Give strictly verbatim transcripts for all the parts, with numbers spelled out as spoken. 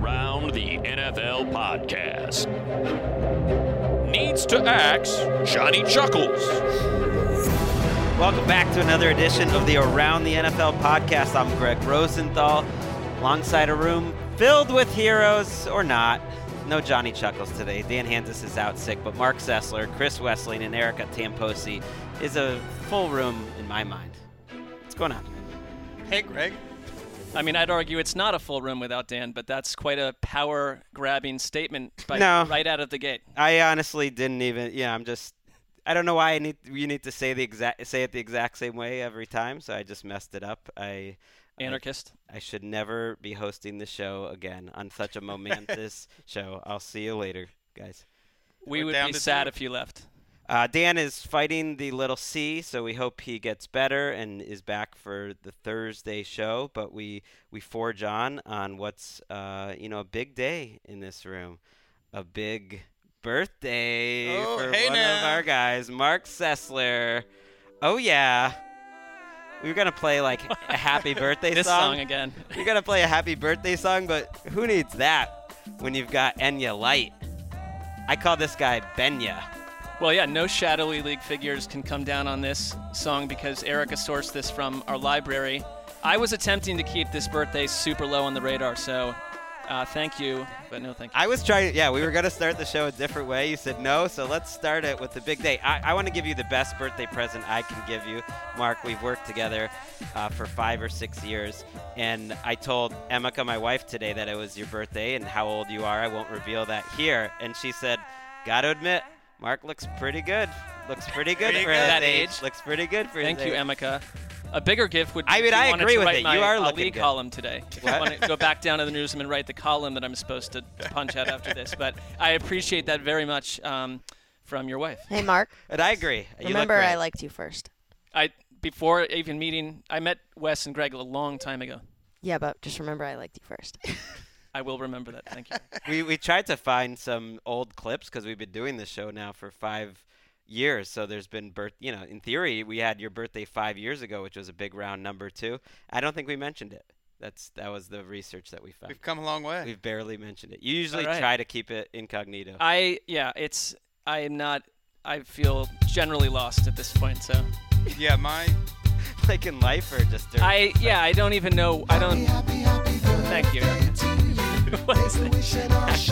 Around the N F L podcast. Needs to axe Johnny Chuckles. Welcome back to another edition of the Around the N F L podcast. I'm Greg Rosenthal, alongside a room filled with heroes, or not. No Johnny Chuckles today. Dan Hansis is out sick, but Mark Sessler, Chris Wesseling, and Erica Tamposi is a full room in my mind. What's going on? Hey, Greg. I mean, I'd argue it's not a full room without Dan, but that's quite a power-grabbing statement by, no, right out of the gate. I honestly didn't even, yeah, I'm just, I don't know why I need you need to say the exact say it the exact same way every time, so I just messed it up. I Anarchist. I, I should never be hosting the show again on such a momentous show. I'll see you later, guys. We We're would down be to sad two. if you left. Uh, Dan is fighting the little C, so we hope he gets better and is back for the Thursday show. But we, we forge on on what's uh, you know a big day in this room, a big birthday Oh, for hey one now. of our guys, Mark Sessler. Oh yeah, we were gonna play like a happy birthday This song. song again. We're gonna play a happy birthday song, but who needs that when you've got Enya Light? I call this guy Benya. Well, yeah, no Shadowy League figures can come down on this song because Erica sourced this from our library. I was attempting to keep this birthday super low on the radar, so uh, thank you, but no thank you. I was trying, yeah, we were going to start the show a different way. You said no, so let's start it with the big day. I, I want to give you the best birthday present I can give you. Mark, we've worked together uh, for five or six years, and I told Emeka, my wife, today that it was your birthday and how old you are. I won't reveal that here. And she said, got to admit, Mark looks pretty good. Looks pretty good Pretty for good. his That age. age. Looks pretty good for Thank his you, age. Emeka. A bigger gift would be I mean, if you I wanted agree to with write it. my You are uh, looking league good. column today. I want to go back down to the newsroom and write the column that I'm supposed to punch out after this. But I appreciate that very much um, from your wife. Hey, Mark. And I agree. You look Remember, great. I liked you first. I before even meeting, I met Wes and Greg a long time ago. Yeah, but just remember, I liked you first. I will remember that. Thank you. We we tried to find some old clips because we've been doing this show now for five years. So there's been birth. You know, in theory, we had your birthday five years ago, which was a big round number too. I don't think we mentioned it. That's that was the research that we found. We've come a long way. We've barely mentioned it. You usually All right. try to keep it incognito. I yeah, it's I am not. I feel generally lost at this point. So Yeah, my like in life or just during I yeah, I don't even know. I don't. Thank you. What is this?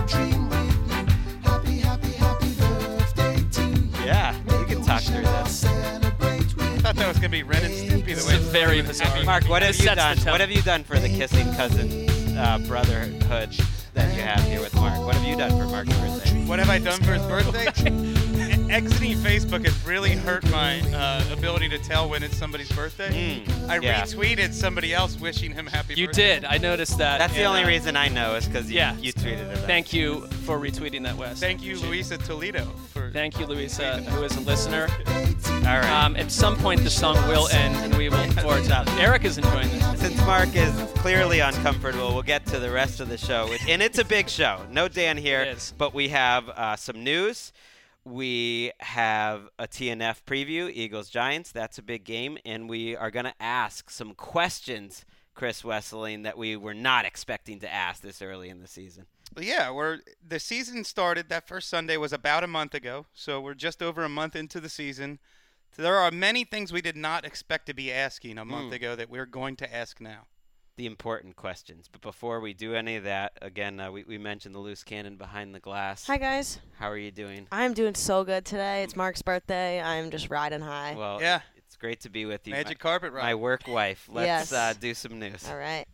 yeah, you can talk through this. I thought that was gonna be Ren and Stimpy the It's way a very bizarre. Mark, what have This you sets the done? tone. What have you done for the kissing cousin uh, brotherhood that you have here with Mark? What have you done for Mark's birthday? What have I done for his birthday? E- Exiting Facebook has really hurt my uh, ability to tell when it's somebody's birthday. Mm, I yeah. retweeted somebody else wishing him happy You birthday. did. I noticed that. That's the and, only uh, reason I know is because you, yeah. you tweeted it. out. Thank you for retweeting that, Wes. Thank you, Appreciate Luisa Toledo, for. it. Thank you, Luisa, who is a listener. All right. Um, at some point, the song will end, and we will forge out. Eric is enjoying this. Since Mark is clearly uncomfortable, we'll get to the rest of the show. Which, and it's a big show. No Dan here, It is. but we have uh, some news. We have a T N F preview, Eagles-Giants. That's a big game. And we are going to ask some questions, Chris Wesseling, that we were not expecting to ask this early in the season. Yeah, we're the season started. That first Sunday was about a month ago, so we're just over a month into the season. There are many things we did not expect to be asking a month Mm. ago that we're going to ask now. The important questions. But before we do any of that, again, uh, we, we mentioned the loose cannon behind the glass. Hi, guys. How are you doing? I'm doing so good today. It's Mark's birthday. I'm just riding high. Well, Yeah. it's great to be with you. Magic my, carpet ride. my work wife. Let's Yes. uh, do some news. All right.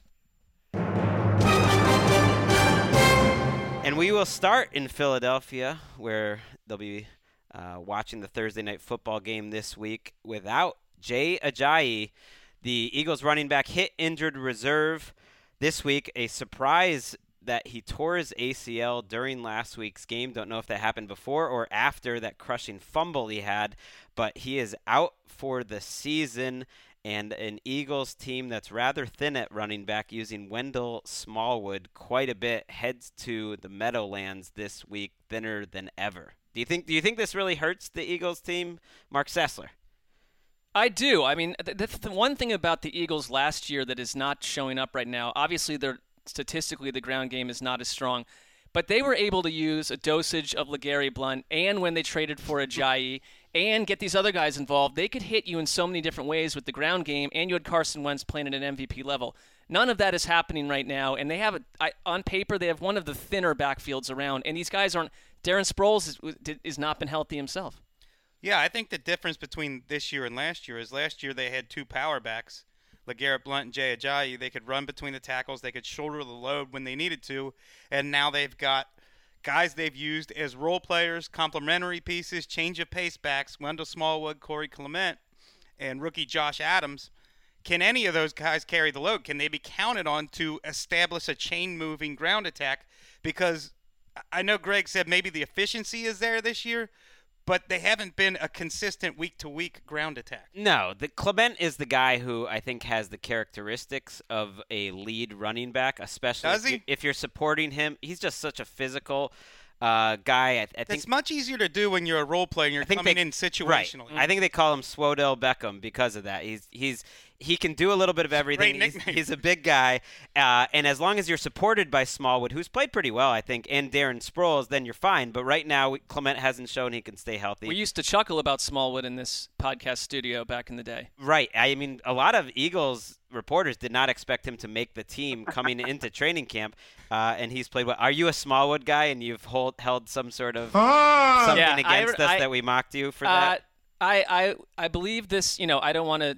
And we will start in Philadelphia, where they'll be uh, watching the Thursday night football game this week without Jay Ajayi. The Eagles running back hit injured reserve this week. A surprise that he tore his A C L during last week's game. Don't know if that happened before or after that crushing fumble he had, but he is out for the season. And an Eagles team that's rather thin at running back, using Wendell Smallwood quite a bit, heads to the Meadowlands this week, thinner than ever. Do you think? Do you think this really hurts the Eagles team, Mark Sessler? I do. I mean, the, the, the one thing about the Eagles last year that is not showing up right now, obviously their statistically the ground game is not as strong. But they were able to use a dosage of LeGarry Blount, and when they traded for Ajayi, and get these other guys involved, they could hit you in so many different ways with the ground game, and you had Carson Wentz playing at an M V P level. None of that is happening right now, and they have, a, I, on paper, they have one of the thinner backfields around, and these guys aren't – Darren Sproles has, has not been healthy himself. Yeah, I think the difference between this year and last year is last year they had two power backs, LeGarrette Blount and Jay Ajayi. They could run between the tackles. They could shoulder the load when they needed to. And now they've got guys they've used as role players, complementary pieces, change of pace backs, Wendell Smallwood, Corey Clement, and rookie Josh Adams. Can any of those guys carry the load? Can they be counted on to establish a chain-moving ground attack? Because I know Greg said maybe the efficiency is there this year, but they haven't been a consistent week-to-week ground attack. No, the Clement is the guy who I think has the characteristics of a lead running back, especially Does he? If, you, if you're supporting him. He's just such a physical uh, guy. I, I think It's much easier to do when you're a role player and you're I think coming they, in situationally. Right. I think they call him Swodell Beckham because of that. He's he's he can do a little bit of everything. Great He's, nickname. he's a big guy, uh, and as long as you're supported by Smallwood, who's played pretty well, I think, and Darren Sproles, then you're fine. But right now, Clement hasn't shown he can stay healthy. We used to chuckle about Smallwood in this podcast studio back in the day. Right. I mean, a lot of Eagles reporters did not expect him to make the team coming into training camp, uh, and he's played well. Are you a Smallwood guy, and you've hold, held some sort of something Yeah, against I- us I- that we mocked you for Uh, that? I, I I believe this. You know, I don't want to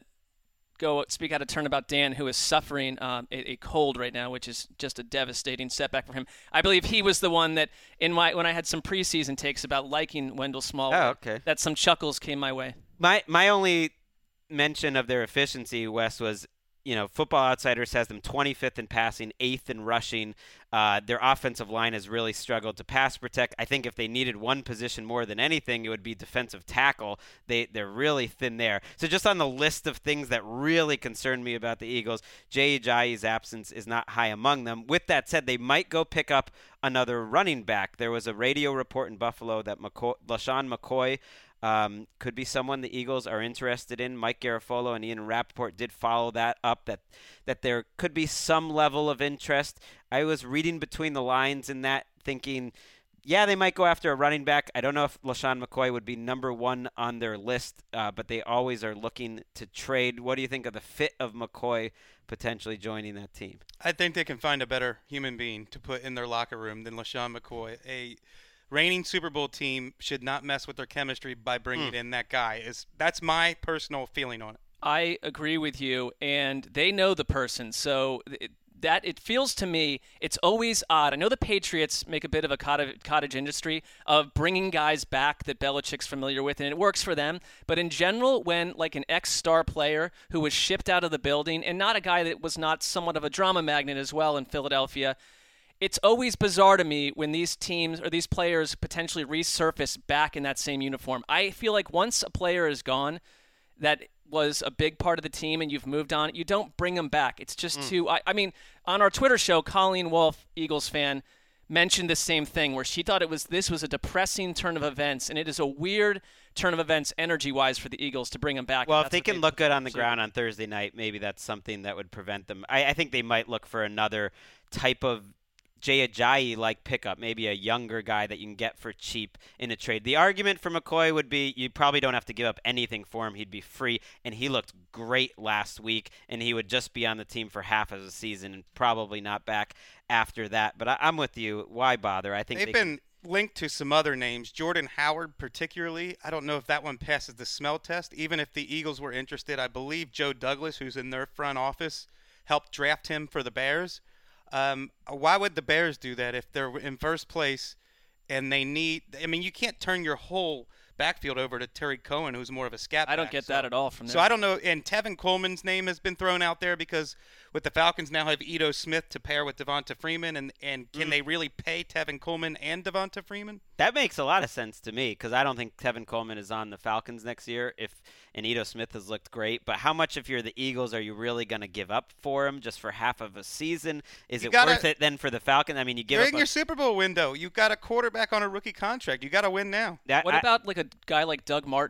go speak out of turn about Dan, who is suffering um, a, a cold right now, which is just a devastating setback for him. I believe he was the one that in my when I had some preseason takes about liking Wendell Smallwood, Oh, okay. that some chuckles came my way. My my only mention of their efficiency, Wes, was, you know, Football Outsiders has them twenty-fifth in passing, eighth in rushing. Uh, their offensive line has really struggled to pass protect. I think if they needed one position more than anything, it would be defensive tackle. They, they're really thin there. So just on the list of things that really concern me about the Eagles, Jay Ajayi's absence is not high among them. With that said, they might go pick up another running back. There was a radio report in Buffalo that McCoy, LaShawn McCoy Um, could be someone the Eagles are interested in. Mike Garafolo and Ian Rappaport did follow that up, that that there could be some level of interest. I was reading between the lines in that, thinking, yeah, they might go after a running back. I don't know if LaShawn McCoy would be number one on their list, uh, but they always are looking to trade. What do you think of the fit of McCoy potentially joining that team? I think they can find a better human being to put in their locker room than LaShawn McCoy. A reigning Super Bowl team should not mess with their chemistry by bringing Mm. in that guy. Is That's my personal feeling on it. I agree with you, and they know the person, so it, that it feels to me it's always odd. I know the Patriots make a bit of a cottage, cottage industry of bringing guys back that Belichick's familiar with, and it works for them. But in general, when like an ex-star player who was shipped out of the building, and not a guy that was not somewhat of a drama magnet as well in Philadelphia, it's always bizarre to me when these teams or these players potentially resurface back in that same uniform. I feel like once a player is gone that was a big part of the team and you've moved on, you don't bring them back. It's just mm. too – I mean, on our Twitter show, Colleen Wolfe, Eagles fan, mentioned the same thing where she thought it was this was a depressing turn of events, and it is a weird turn of events energy-wise for the Eagles to bring them back. Well, if they can they look good on the pursue. ground on Thursday night, maybe that's something that would prevent them. I, I think they might look for another type of Jay Ajayi-like pickup, maybe a younger guy that you can get for cheap in a trade. The argument for McCoy would be you probably don't have to give up anything for him. He'd be free, and he looked great last week, and he would just be on the team for half of the season and probably not back after that. But I, I'm with you. Why bother? I think They've they been linked to some other names. Jordan Howard particularly. I don't know if that one passes the smell test. Even if the Eagles were interested, I believe Joe Douglas, who's in their front office, helped draft him for the Bears. Um, why would the Bears do that if they're in first place and they need – I mean, you can't turn your whole backfield over to Terry Cohen, who's more of a scat I don't back, get so. that at all from them. So I don't know – and Tevin Coleman's name has been thrown out there because with the Falcons now have Ito Smith to pair with Devonta Freeman, and, and can mm. they really pay Tevin Coleman and Devonta Freeman? That makes a lot of sense to me because I don't think Tevin Coleman is on the Falcons next year if and Ito Smith has looked great. But how much if you're the Eagles are you really going to give up for him just for half of a season? Is you it gotta, worth it then for the Falcons? I mean, you give You're up in a, your Super Bowl window. You've got a quarterback on a rookie contract. You got to win now. that, What I, about like a guy like Doug Martin,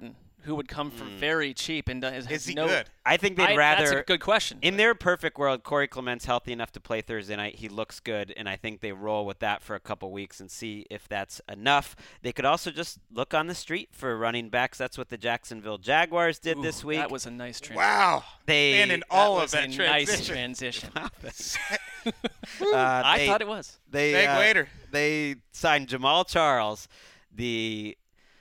who would come for Mm. very cheap and does Is he no, good? I think they'd I- rather. That's a good question. In their perfect world, Corey Clement's healthy enough to play Thursday night. He looks good, and I think they roll with that for a couple weeks and see if that's enough. They could also just look on the street for running backs. That's what the Jacksonville Jaguars did Ooh, this week. That was a nice transition. Wow. They And in That all was of that a transition. nice transition. uh, I they- thought it was. They Thank uh, later. They signed Jamal Charles, the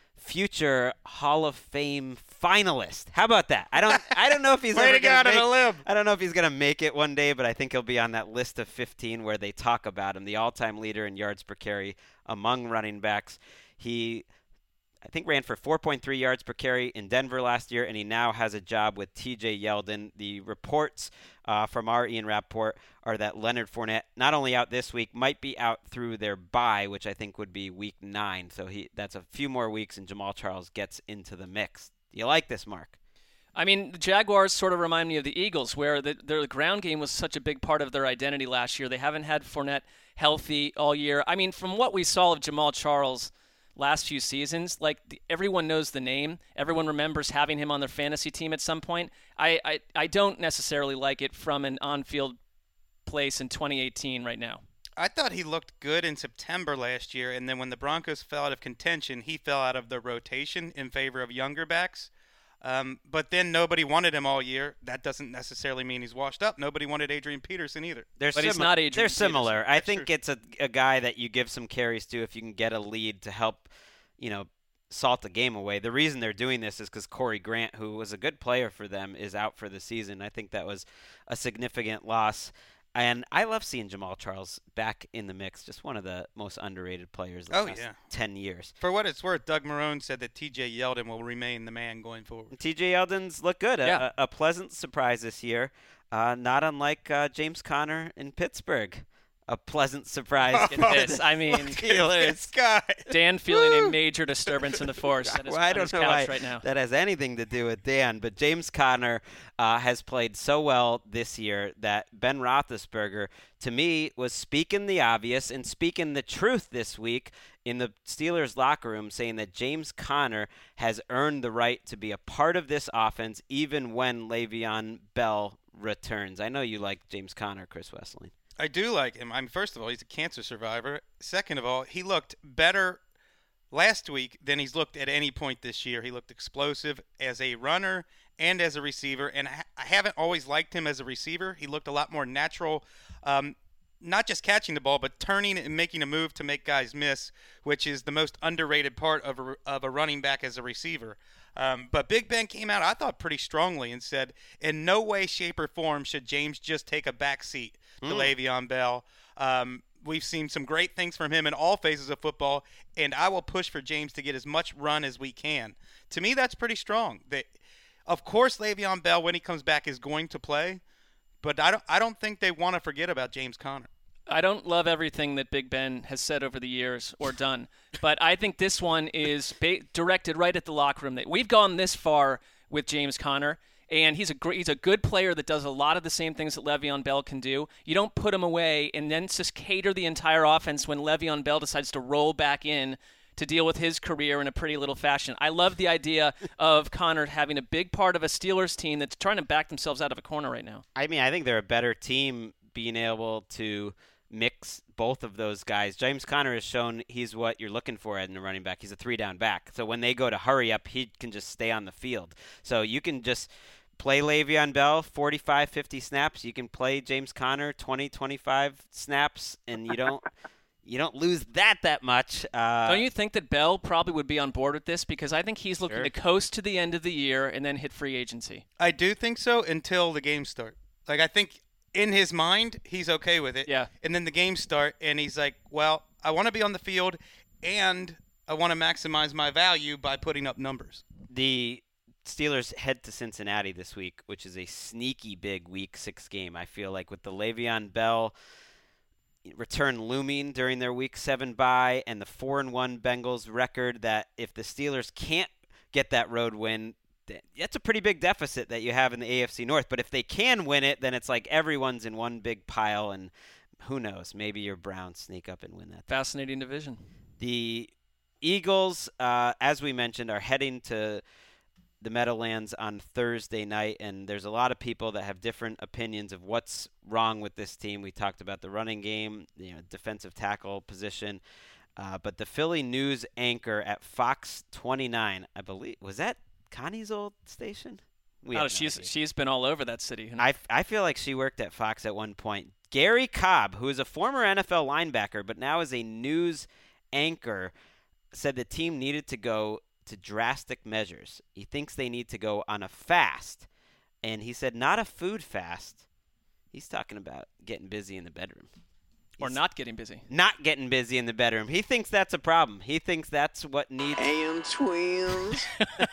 future Hall of Fame finalist. How about that? I don't I don't know if he's Way ever to go gonna out on make, a limb. I don't know if he's going to make it one day, but I think he'll be on that list of fifteen where they talk about him, the all-time leader in yards per carry among running backs. He I think ran for four point three yards per carry in Denver last year, and he now has a job with T J Yeldon. The reports uh, from our Ian Rappaport are that Leonard Fournette, not only out this week, might be out through their bye, which I think would be week nine. So he that's a few more weeks, and Jamal Charles gets into the mix. Do you like this, Mark? I mean, the Jaguars sort of remind me of the Eagles, where the, their ground game was such a big part of their identity last year. They haven't had Fournette healthy all year. I mean, from what we saw of Jamal Charles last few seasons, like the, everyone knows the name. Everyone remembers having him on their fantasy team at some point. I, I, I don't necessarily like it from an on-field place in twenty eighteen right now. I thought he looked good in September last year, and then when the Broncos fell out of contention, he fell out of the rotation in favor of younger backs. Um, but then nobody wanted him all year. That doesn't necessarily mean he's washed up. Nobody wanted Adrian Peterson either. They're But he's simi- not Adrian They're Peterson. similar. I That's think true. it's a, a guy that you give some carries to if you can get a lead to help, you know, salt the game away. The reason they're doing this is because Corey Grant, who was a good player for them, is out for the season. I think that was a significant loss. And I love seeing Jamal Charles back in the mix. Just one of the most underrated players of the Oh, last yeah. ten years. For what it's worth, Doug Marrone said that T J Yeldon will remain the man going forward. T J Yeldon's look good. A- Yeah. A, a pleasant surprise this year. Uh, not unlike uh, James Conner in Pittsburgh. A pleasant surprise. Oh, for Look at the this. I mean, Steelers. This guy. Dan feeling a major disturbance in the force at his, Well, I on don't his know couch why right now. that has anything to do with Dan, but James Conner uh, has played so well this year that Ben Roethlisberger, to me, was speaking the obvious and speaking the truth this week in the Steelers locker room, saying that James Conner has earned the right to be a part of this offense even when Le'Veon Bell returns. I know you like James Conner, Chris Wessling. I do like him. I mean, first of all, he's a cancer survivor. Second of all, he looked better last week than he's looked at any point this year. He looked explosive as a runner and as a receiver, and I I haven't always liked him as a receiver. He looked a lot more natural, um, not just catching the ball, but turning and making a move to make guys miss, which is the most underrated part of a, of a running back as a receiver. Um, but Big Ben came out, I thought, pretty strongly and said, in no way, shape, or form should James just take a back seat to Mm. Le'Veon Bell. Um, we've seen some great things from him in all phases of football, and I will push for James to get as much run as we can. To me, that's pretty strong. They, of course, Le'Veon Bell, when he comes back, is going to play, but I don't, I don't think they want to forget about James Conner. I don't love everything that Big Ben has said over the years or done, but I think this one is ba- directed right at the locker room. We've gone this far with James Conner, and he's a great, he's a good player that does a lot of the same things that Le'Veon Bell can do. You don't put him away and then just cater the entire offense when Le'Veon Bell decides to roll back in to deal with his career in a pretty little fashion. I love the idea of Conner having a big part of a Steelers team that's trying to back themselves out of a corner right now. I mean, I think they're a better team being able to mix both of those guys. James Conner has shown he's what you're looking for in a running back. He's a three-down back. So when they go to hurry up, he can just stay on the field. So you can just play Le'Veon Bell forty-five, fifty snaps. You can play James Conner twenty, twenty-five snaps, and you don't you don't lose that that much. Uh, Don't you think that Bell probably would be on board with this? Because I think he's looking Sure. to coast to the end of the year and then hit free agency. I do think so until the games start. Like, I think in his mind, he's okay with it. Yeah. And then the games start, and he's like, well, I want to be on the field, and I want to maximize my value by putting up numbers. the Steelers head to Cincinnati this week, which is a sneaky big week six game. I feel like with the Le'Veon Bell return looming during their week seven bye and the four and one Bengals record, that if the Steelers can't get that road win, th- that's a pretty big deficit that you have in the A F C North. But if they can win it, then it's like everyone's in one big pile, and who knows, maybe your Browns sneak up and win that. Fascinating division. The Eagles, uh, as we mentioned, are heading to the Meadowlands on Thursday night, and there's a lot of people that have different opinions of what's wrong with this team. We talked about the running game, you know, defensive tackle position. Uh, but the Philly news anchor at Fox twenty-nine, I believe, was that Connie's old station? We oh, have no she's idea. she's been all over that city. I, I feel like she worked at Fox at one point. Gary Cobb, who is a former N F L linebacker but now is a news anchor, said the team needed to go to drastic measures. He thinks they need to go on a fast. And he said not a food fast. He's talking about getting busy in the bedroom. Or He's not getting busy. Not getting busy in the bedroom. He thinks that's a problem. He thinks that's what needs. Damn twins.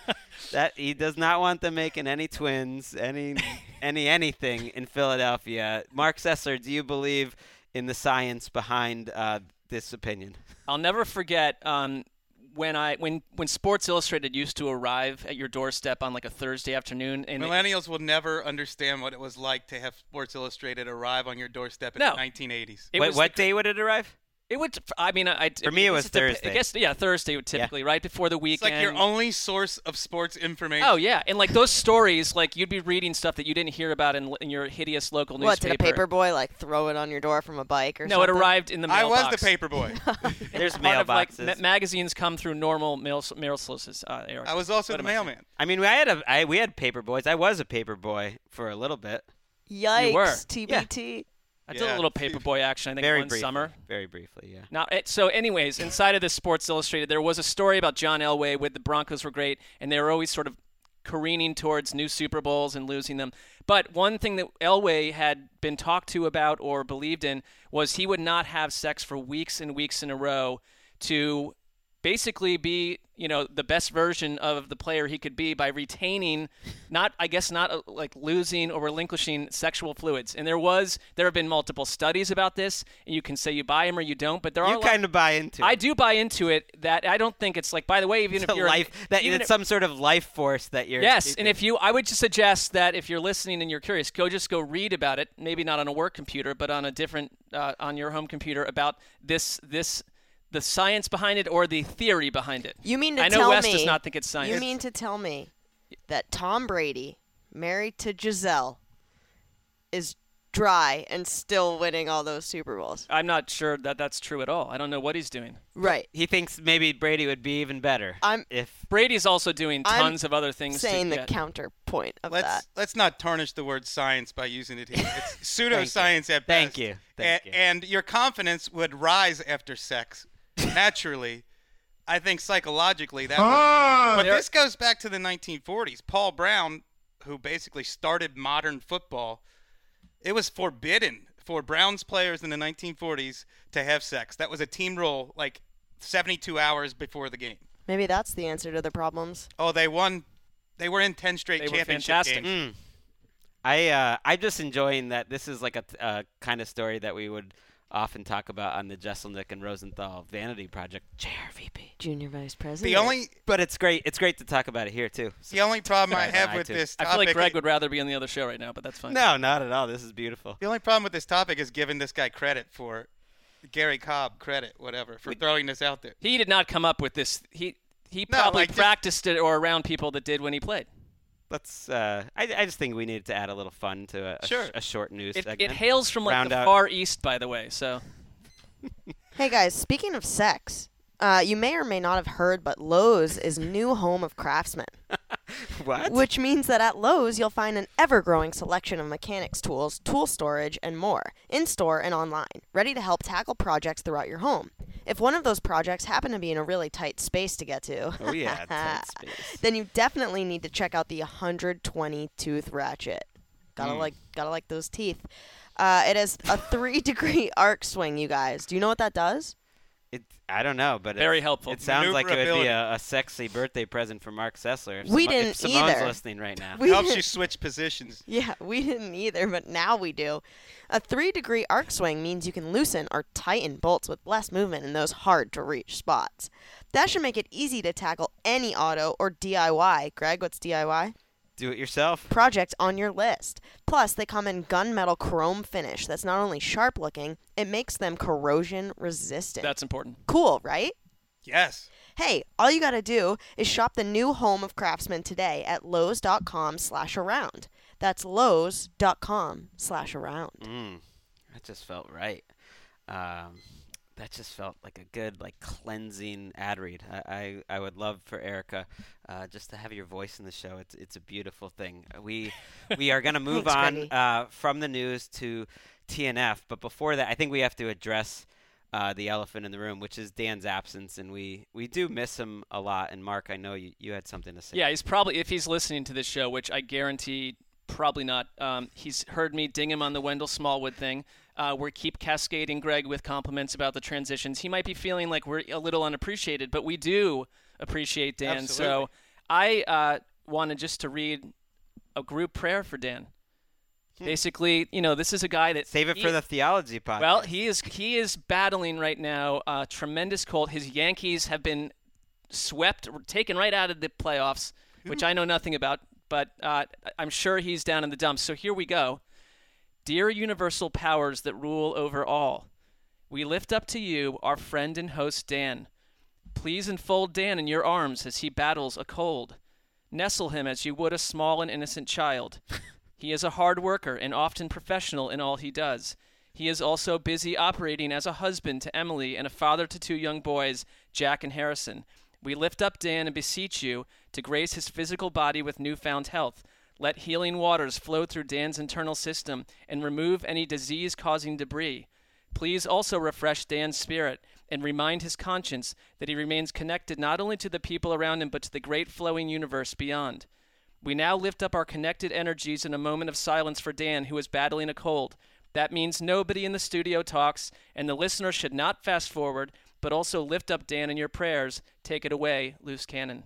That he does not want them making any twins, any any anything in Philadelphia. Mark Sessler, do you believe in the science behind uh, this opinion? I'll never forget um, when I when when Sports Illustrated used to arrive at your doorstep on like a Thursday afternoon. And Millennials will never understand what it was like to have Sports Illustrated arrive on your doorstep in No. the nineteen eighties. it What, was what the- day would it arrive? It would. I mean, I For me, it was it's dep- Thursday. I guess yeah, Thursday would typically right before the It's weekend. like your only source of sports information. Oh yeah, and like those stories, like you'd be reading stuff that you didn't hear about in, in your hideous local What, did newspaper. a paper boy like throw it on your door from a bike or No, something? it arrived in the I mailbox. was the paper boy. There's Part of, like, mailboxes. ma- magazines come through normal mail mail sources. Uh, Eric. I was also What the am I saying? mailman. I mean, I had a I, we had paper boys. I was a paper boy for a little bit. Yikes, were. T B T. I did Yeah. a little paperboy action. I think Very one briefly. summer. Very briefly, yeah. Now, it, so anyways, inside of this Sports Illustrated, there was a story about John Elway with the Broncos were great, and they were always sort of careening towards new Super Bowls and losing them. But one thing that Elway had been talked to about or believed in was he would not have sex for weeks and weeks in a row to basically be, you know, the best version of the player he could be by retaining, not, I guess, not uh, like losing or relinquishing sexual fluids. And there was, there have been multiple studies about this, and you can say you buy them or you don't, but there are You a lot- kind of buy into I it. do buy into it. That I don't think it's like. By the way, even It's if a you're life that even it's if- some sort of life force that you're. yes, keeping. and if you, I would just suggest that if you're listening and you're curious, go just go read about it. Maybe not on a work computer, but on a different, uh, on your home computer about this, this, the science behind it or the theory behind it. You mean to I know tell Wes me? does not think it's science. You mean to tell me that Tom Brady, married to Giselle, is dry and still winning all those Super Bowls? I'm not sure that that's true at all. I don't know what he's doing. Right. he thinks maybe Brady would be even better. I'm if Brady's also doing I'm tons of other things. saying to the get. counterpoint of Let's that. let's not tarnish the word science by using it here. It's pseudoscience at best. Thank you. Thank A- you. And your confidence would rise after sex, naturally. I think psychologically that. would, but There- this goes back to the nineteen forties. Paul Brown, who basically started modern football, it was forbidden for Browns players in the nineteen forties to have sex. That was a team rule, like seventy-two hours before the game. Maybe that's the answer to the problems. Oh, they won. They were in ten straight They were championship fantastic. games. Mm. I uh, I'm just enjoying that this is like a, a kind of story that we would often talk about on the Jesselnick and Rosenthal Vanity Project. J R V P. Junior Vice President. The only But it's great. It's great to talk about it here too. So- the only problem I Right, have I with too. this I topic. feel like Greg would rather be on the other show right now, but that's fine. no, not at all. This is beautiful. The only problem with this topic is giving this guy credit for Gary Cobb credit, whatever, for throwing this out there. He did not come up with this. He he No, probably like just- practiced it or around people that did when he played. Let's. Uh, I, I just think we needed to add a little fun to a, a, Sure. sh- a short news It, segment. it hails from like Round the out- far east, by the way. So Hey guys, speaking of sex, uh, you may or may not have heard, but Lowe's is new home of Craftsman. What? Which means that at Lowe's, you'll find an ever-growing selection of mechanics tools, tool storage, and more, in-store and online, ready to help tackle projects throughout your home. If one of those projects happen to be in a really tight space to get to, Oh yeah, tight space. then you definitely need to check out the one hundred twenty tooth ratchet. Gotta Mm. like, gotta like those teeth. Uh, it has a three-degree arc swing, you guys. Do you know what that does? It, I don't know, but Very it, helpful. It sounds like it would be Maneuverability. a, a sexy birthday present for Mark Sessler. If We Simo- didn't if Simone's either. listening right now. We Helps didn't- you switch positions. Yeah, we didn't either, but now we do. A three-degree arc swing means you can loosen or tighten bolts with less movement in those hard-to-reach spots. That should make it easy to tackle any auto or D I Y. Greg, what's D I Y? Do it yourself. Project on your list. Plus, they come in gunmetal chrome finish that's not only sharp-looking, it makes them corrosion-resistant. that's important. Cool, right? Yes. Hey, all you gotta do is shop the new home of Craftsman today at lowes.com slash around. That's lowes.com slash around. Mm, that just felt right. Um, that just felt like a good, like, cleansing ad read. I, I, I would love for Erica uh, just to have your voice in the show. It's it's a beautiful thing. We we are going to move Thanks, on Greggy. uh, from the news to T N F, but before that, I think we have to address uh, the elephant in the room, which is Dan's absence, and we, we do miss him a lot. And Mark, I know you, you had something to say. Yeah, he's probably, if he's listening to this show, which I guarantee probably not, um, he's heard me ding him on the Wendell Smallwood thing. Uh, we keep cascading Greg with compliments about the transitions. He might be feeling like we're a little unappreciated, but we do appreciate Dan. Absolutely. So I uh, wanted just to read a group prayer for Dan. Hmm. Basically, you know, this is a guy that Save it he- for the theology podcast. Well, he is he is battling right now a tremendous cold. His Yankees have been swept, taken right out of the playoffs, which I know nothing about, but uh, I'm sure he's down in the dumps. So here we go. Dear universal powers that rule over all, we lift up to you our friend and host Dan. Please enfold Dan in your arms as he battles a cold. Nestle him as you would a small and innocent child. He is a hard worker and often professional in all he does. He is also busy operating as a husband to Emily and a father to two young boys, Jack and Harrison. We lift up Dan and beseech you to grace his physical body with newfound health. Let healing waters flow through Dan's internal system and remove any disease-causing debris. Please also refresh Dan's spirit and remind his conscience that he remains connected not only to the people around him but to the great flowing universe beyond. We now lift up our connected energies in a moment of silence for Dan, who is battling a cold. That means nobody in the studio talks, and the listener should not fast forward, but also lift up Dan in your prayers. Take it away, Loose Cannon.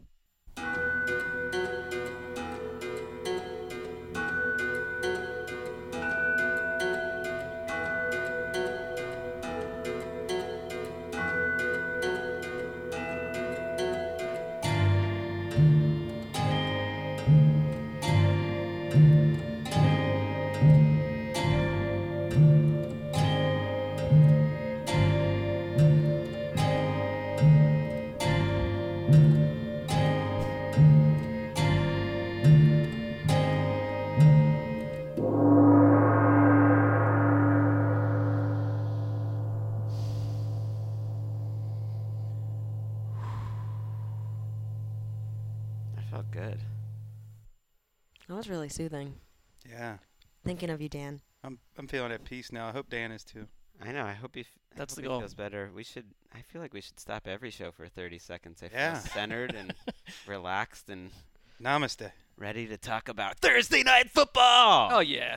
That felt good. That was really soothing. Yeah. Thinking of you, Dan. I'm I'm feeling at peace now. I hope Dan is too. I know. I hope he. F- I That's hope the he goal. feels better. We should. I feel like we should stop every show for thirty seconds. I feel Yeah. centered and relaxed and Namaste. ready to talk about Thursday night football. Oh, yeah.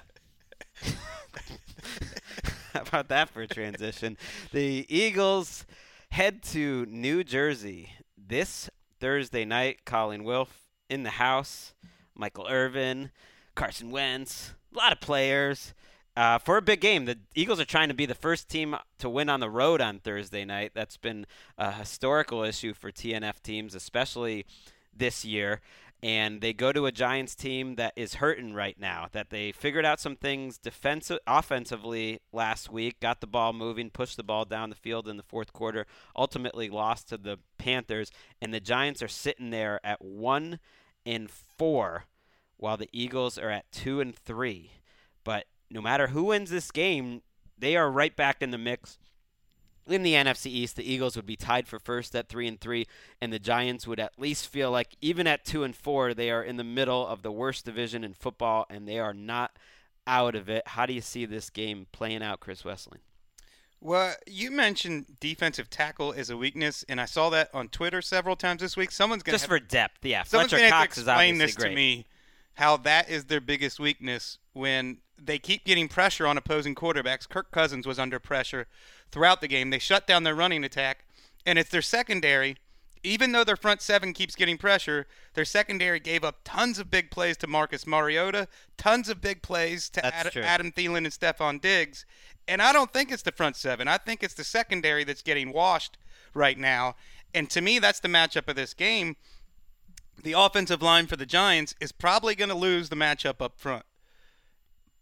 How about that for a transition? The Eagles head to New Jersey this Thursday night. Colin Wilf in the house. Michael Irvin, Carson Wentz, a lot of players. Uh, for a big game, the Eagles are trying to be the first team to win on the road on Thursday night. That's been a historical issue for T N F teams, especially this year. And they go to a Giants team that is hurting right now, that they figured out some things defensive, offensively last week, got the ball moving, pushed the ball down the field in the fourth quarter, ultimately lost to the Panthers. And the Giants are sitting there at one and four, while the Eagles are at two and three. But no matter who wins this game, they are right back in the mix. In the N F C East, the Eagles would be tied for first at three and three, and the Giants would at least feel like even at two and four, they are in the middle of the worst division in football, and they are not out of it. How do you see this game playing out, Chris Wessling? Well, you mentioned defensive tackle as a weakness, and I saw that on Twitter several times this week. Someone's going to Just for depth, yeah. someone's Fletcher going to have Cox to is explain obviously this great. to me, how that is their biggest weakness when they keep getting pressure on opposing quarterbacks. Kirk Cousins was under pressure throughout the game. They shut down their running attack, and it's their secondary. Even though their front seven keeps getting pressure, their secondary gave up tons of big plays to Marcus Mariota, tons of big plays to That's Ad- true. Adam Thielen and Stephon Diggs. And I don't think it's the front seven. I think it's the secondary that's getting washed right now. And to me, that's the matchup of this game. The offensive line for the Giants is probably going to lose the matchup up front.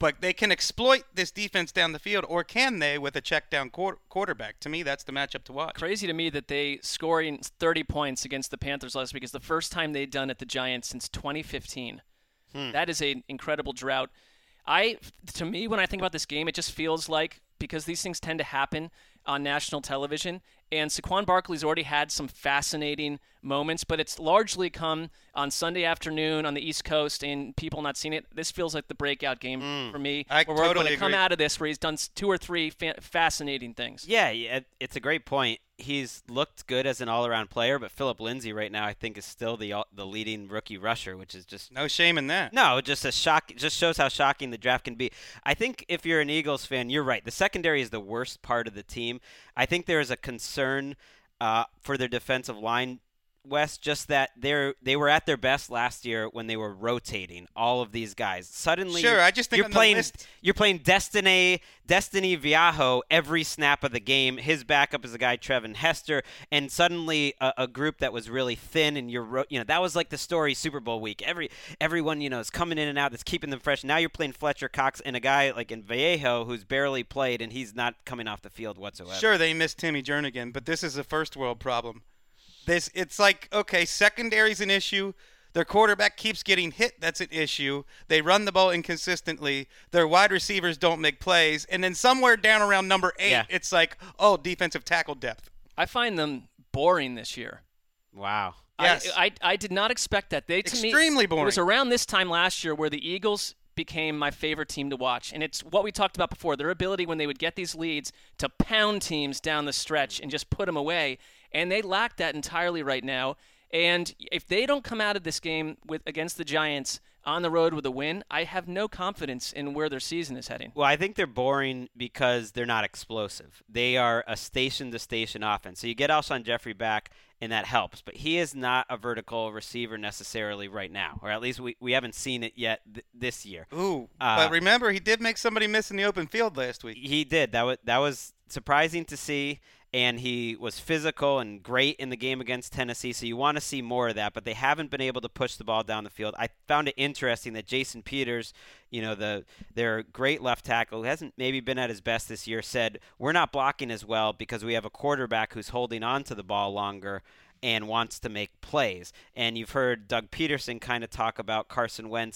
But they can exploit this defense down the field, or can they with a check down quar- quarterback? To me, that's the matchup to watch. Crazy to me that they scoring thirty points against the Panthers last week is the first time they've done it the Giants since twenty fifteen. Hmm. That is an incredible drought. I, to me, when I think about this game, it just feels like, because these things tend to happen on national television, and Saquon Barkley's already had some fascinating moments, but it's largely come on Sunday afternoon on the East Coast and people not seeing it. This feels like the breakout game mm. for me. I where totally we're going to come agree. out of this where he's done two or three fa- fascinating things. Yeah, yeah, it's a great point. He's looked good as an all-around player, but Phillip Lindsay right now I think is still the the leading rookie rusher, which is just no shame in that. No, just a shock. Just shows how shocking the draft can be. I think if you're an Eagles fan, you're right. The secondary is the worst part of the team. I think there is a concern uh, for their defensive line, Wes, just that they're they were at their best last year when they were rotating all of these guys. Suddenly, sure, I just think you're on playing the list, you're playing Destiny Destiny Viajo every snap of the game. His backup is a guy Trevin Hester, and suddenly a, a group that was really thin. And you're ro- you know that was like the story Super Bowl week. Every everyone you know is coming in and out. That's keeping them fresh. Now you're playing Fletcher Cox and a guy like in Vallejo who's barely played, and he's not coming off the field whatsoever. Sure, they missed Timmy Jernigan, but this is a first world problem. This it's like, okay, secondary's an issue. Their quarterback keeps getting hit. That's an issue. They run the ball inconsistently. Their wide receivers don't make plays. And then somewhere down around number eight, yeah. it's like, oh, defensive tackle depth. I find them boring this year. Wow. Yes. I, I, I did not expect that. They to Extremely me, boring. It was around this time last year where the Eagles became my favorite team to watch. And it's what we talked about before, their ability when they would get these leads to pound teams down the stretch and just put them away. And they lack that entirely right now. And if they don't come out of this game with against the Giants on the road with a win, I have no confidence in where their season is heading. Well, I think they're boring because they're not explosive. They are a station-to-station offense. So you get Alshon Jeffrey back, and that helps. But he is not a vertical receiver necessarily right now, or at least we, we haven't seen it yet th- this year. Ooh, uh, but remember, he did make somebody miss in the open field last week. He did. That was, that was surprising to see. And he was physical and great in the game against Tennessee, so you want to see more of that. But they haven't been able to push the ball down the field. I found it interesting that Jason Peters, you know, the their great left tackle, who hasn't maybe been at his best this year, said, we're not blocking as well because we have a quarterback who's holding on to the ball longer and wants to make plays. And you've heard Doug Peterson kind of talk about Carson Wentz.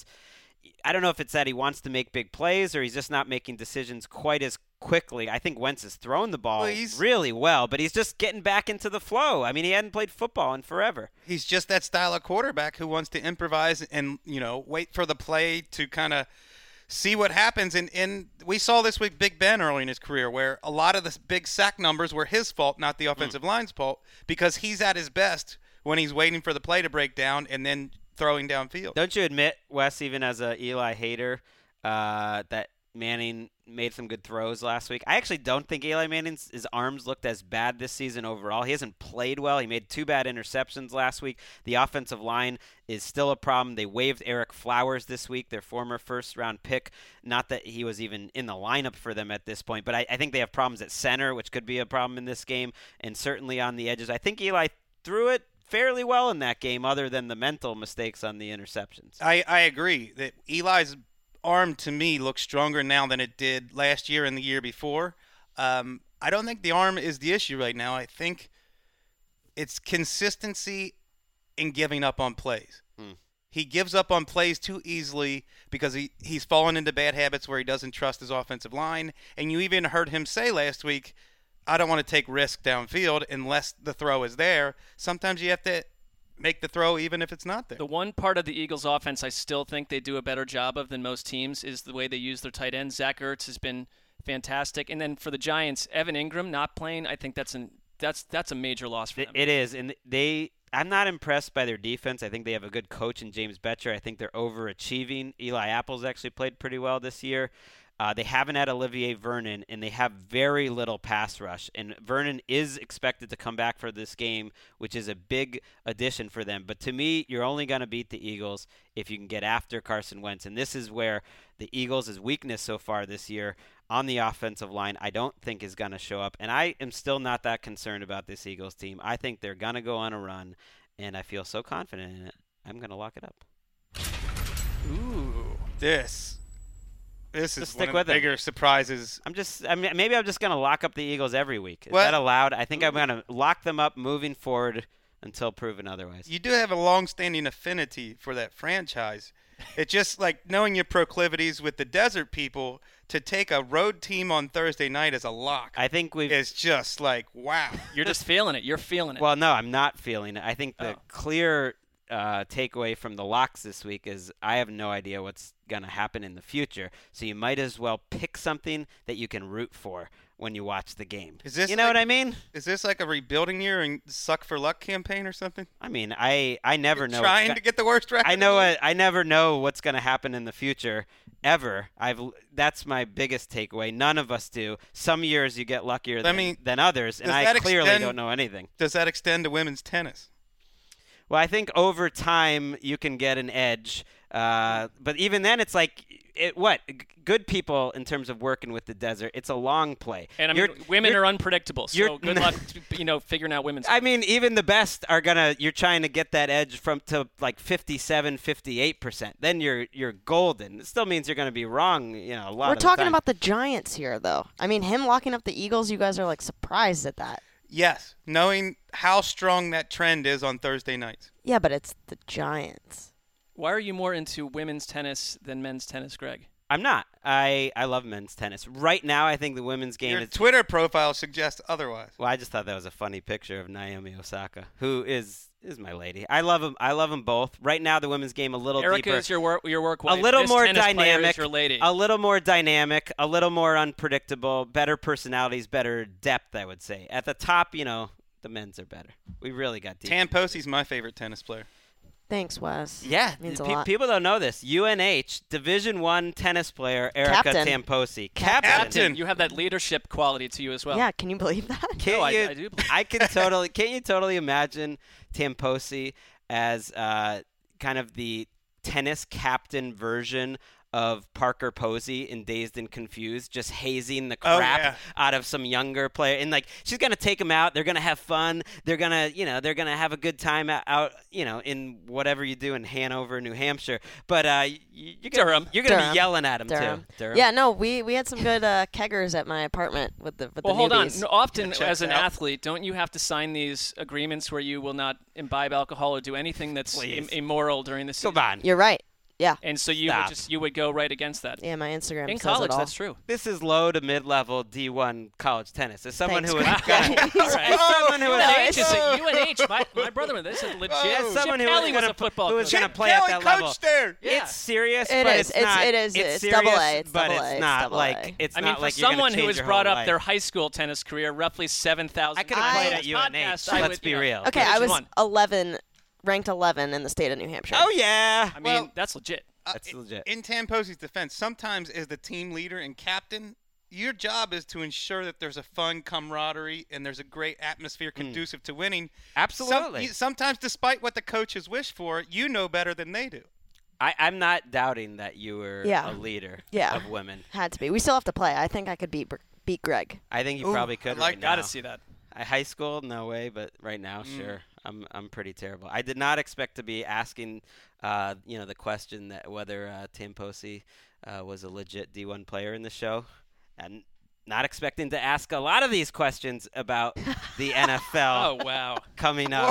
I don't know if it's that he wants to make big plays or he's just not making decisions quite as quickly. I think Wentz has thrown the ball well, really well, but he's just getting back into the flow. I mean, he hadn't played football in forever. He's just that style of quarterback who wants to improvise and, you know, wait for the play to kind of see what happens. And, and we saw this with Big Ben early in his career where a lot of the big sack numbers were his fault, not the offensive mm. line's fault, because he's at his best when he's waiting for the play to break down and then throwing downfield. Don't you admit, Wes, even as a Eli hater, uh, that Manning made some good throws last week? I actually don't think Eli Manning's his arms looked as bad this season overall. He hasn't played well. He made two bad interceptions last week. The offensive line is still a problem. They waived Eric Flowers this week, their former first-round pick. Not that he was even in the lineup for them at this point, but I, I think they have problems at center, which could be a problem in this game, and certainly on the edges. I think Eli threw it fairly well in that game, other than the mental mistakes on the interceptions. I, I agree that Eli's arm, to me, looks stronger now than it did last year and the year before. Um, I don't think the arm is the issue right now. I think it's consistency in giving up on plays. Hmm. He gives up on plays too easily because he, he's fallen into bad habits where he doesn't trust his offensive line. And you even heard him say last week, I don't want to take risk downfield unless the throw is there. Sometimes you have to make the throw even if it's not there. The one part of the Eagles' offense I still think they do a better job of than most teams is the way they use their tight ends. Zach Ertz has been fantastic. And then for the Giants, Evan Ingram not playing, I think that's an that's that's a major loss for them. It is, and they I'm not impressed by their defense. I think they have a good coach in James Betcher. I think they're overachieving. Eli Apple's actually played pretty well this year. Uh, they haven't had Olivier Vernon, and they have very little pass rush. And Vernon is expected to come back for this game, which is a big addition for them. But to me, you're only going to beat the Eagles if you can get after Carson Wentz. And this is where the Eagles' weakness so far this year on the offensive line, I don't think is going to show up. And I am still not that concerned about this Eagles team. I think they're going to go on a run, and I feel so confident in it. I'm going to lock it up. Ooh. This. This is Just one stick of the with him. bigger surprises. I'm just. I mean, maybe I'm just gonna lock up the Eagles every week. Is What? that allowed? I think I'm gonna lock them up moving forward until proven otherwise. You do have a long-standing affinity for that franchise. It's just like knowing your proclivities with the desert people. To take a road team on Thursday night as a lock I think we've. is just like, wow. You're just feeling it. You're feeling it. Well, no, I'm not feeling it. I think the Oh. clear uh, takeaway from the locks this week is I have no idea what's going to happen in the future. So you might as well pick something that you can root for when you watch the game. Is this you know like- what I mean? Is this like a rebuilding year and suck for luck campaign or something? I mean, I I never You're know. trying what's to get the worst record. I know. What, I never know what's going to happen in the future ever. I've. That's my biggest takeaway. None of us do. Some years you get luckier I than, mean, than others, and does I that clearly extend- don't know anything. Does that extend to women's tennis? Well, I think over time you can get an edge, uh, but even then, it's like it. What G- good people in terms of working with the desert? It's a long play. and I mean, You're- women you're- are unpredictable. So you're- good luck, you know, figuring out women's. I mean, even the best are gonna. You're trying to get that edge from to like fifty-seven, fifty-eight percent. Then you're you're golden. It still means you're gonna be wrong. You know, a lot. We're of the talking time. about the Giants here, though. I mean, him locking up the Eagles, you guys are like surprised at that. Yes, knowing how strong that trend is on Thursday nights. Yeah, but it's the Giants. Why are you more into women's tennis than men's tennis, Greg? I'm not. I I love men's tennis. Right now, I think the women's game Your is. Twitter profile suggests otherwise. Well, I just thought that was a funny picture of Naomi Osaka, who is is my lady. I love them. I love them both. Right now, the women's game a little Erica deeper. is your work. Your work a wife. little This more tennis player dynamic, is your lady. a little more dynamic, a little more unpredictable, better personalities, better depth, I would say. At the top, you know, the men's are better. We really got deep. Tan Posey's my favorite tennis player. Thanks, Wes. Yeah, Means a pe- lot. people don't know this. U N H Division One tennis player Erica Captain. Tamposi, Captain. captain. Captain. You have that leadership quality to you as well. Yeah, can you believe that? Can't No, I- you, I do believe- I can totally. Can't you totally imagine Tamposi as uh, kind of the tennis captain version of Parker Posey in Dazed and Confused, just hazing the Oh, crap yeah. out of some younger player, and like she's gonna take them out. They're gonna have fun. They're gonna, you know, they're gonna have a good time out, out you know, in whatever you do in Hanover, New Hampshire. But uh, you, you're gonna, Durham. You're gonna Durham. be yelling at them Durham. too. Durham. Yeah, no, we we had some good uh, keggers at my apartment with the with Well, the hold on. newbies. No, often, Checks as an out. athlete, don't you have to sign these agreements where you will not imbibe alcohol or do anything that's Please. Im- immoral during the season? Come on. You're right. Yeah, And so you Stop. would just you would go right against that. yeah, my Instagram In says college, it all. that's true. This is low to mid-level D one college tennis. As someone Thanks, who was Greg. gonna, All right. as someone who U was N No, H is it's- a U N H. My, my brother, this is legit. Oh. As someone Chip who was Kelly was gonna a football who was coach. gonna play Kelly at that level. coached there. Yeah. It's serious, It but is. it's It's- not. it is. It's It's serious, double A. It's but double it's A. It's not double like A. it's I not mean, for like you're gonna someone who change has your brought whole up life. their high school tennis career, roughly seven thousand. I could have I- played at U N H. Podcast, I Let's would, be you know. real. Okay, I Division was one. eleven, ranked eleven in the state of New Hampshire. Oh yeah. I mean, Well- that's legit. Uh, That's in- legit. In Tan Posey's defense, sometimes as the team leader and captain, your job is to ensure that there's a fun camaraderie and there's a great atmosphere conducive to winning. Some- Absolutely. you- sometimes, despite what the coaches wish for, you know better than they do. I, I'm not doubting that you were Yeah. a leader Yeah. of women. Had to be. We still have to play. I think I could beat Br- beat Greg. I think you Ooh, probably I could. like right that. now. Gotta see that. I, high school, no way, but right now, Mm. sure. I'm I'm pretty terrible. I did not expect to be asking, uh, you know, the question that whether uh, Tim Posey uh, was a legit D one player in the show, and not expecting to ask a lot of these questions about the N F L Oh wow, coming up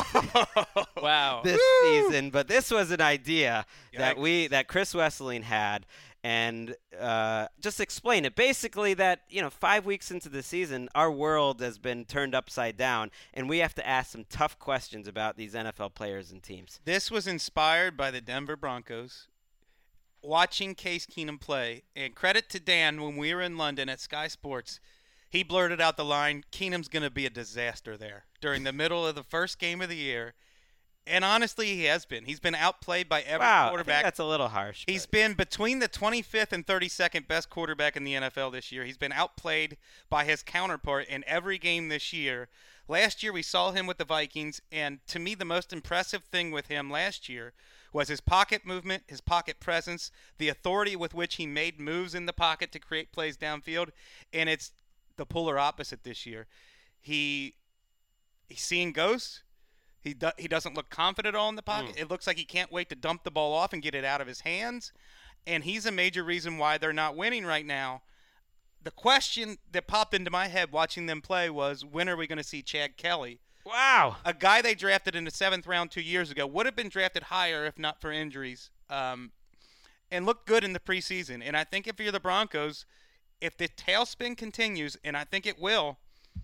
wow. this season. But this was an idea that Yikes. we that Chris Wesseling had. And uh, just explain it. Basically, that you know, five weeks into the season, our world has been turned upside down, and we have to ask some tough questions about these N F L players and teams. This was inspired by the Denver Broncos. Watching Case Keenum play, and credit to Dan when we were in London at Sky Sports, he blurted out the line, Keenum's going to be a disaster there during the middle of the first game of the year. And honestly, he has been. He's been outplayed by every Wow, I think quarterback. that's a little harsh. He's but- been between the twenty-fifth and thirty-second best quarterback in the N F L this year. He's been outplayed by his counterpart in every game this year. Last year, we saw him with the Vikings, and to me, the most impressive thing with him last year was his pocket movement, his pocket presence, the authority with which he made moves in the pocket to create plays downfield, and it's the polar opposite this year. He he's seeing ghosts. He do, he doesn't look confident at all in the pocket. Mm. It looks like he can't wait to dump the ball off and get it out of his hands. and he's a major reason why they're not winning right now. The question that popped into my head watching them play was, when are we going to see Chad Kelly? Wow. A guy they drafted in the seventh round two years ago would have been drafted higher if not for injuries, um, and looked good in the preseason. And I think if you're the Broncos, if the tailspin continues, and I think it will,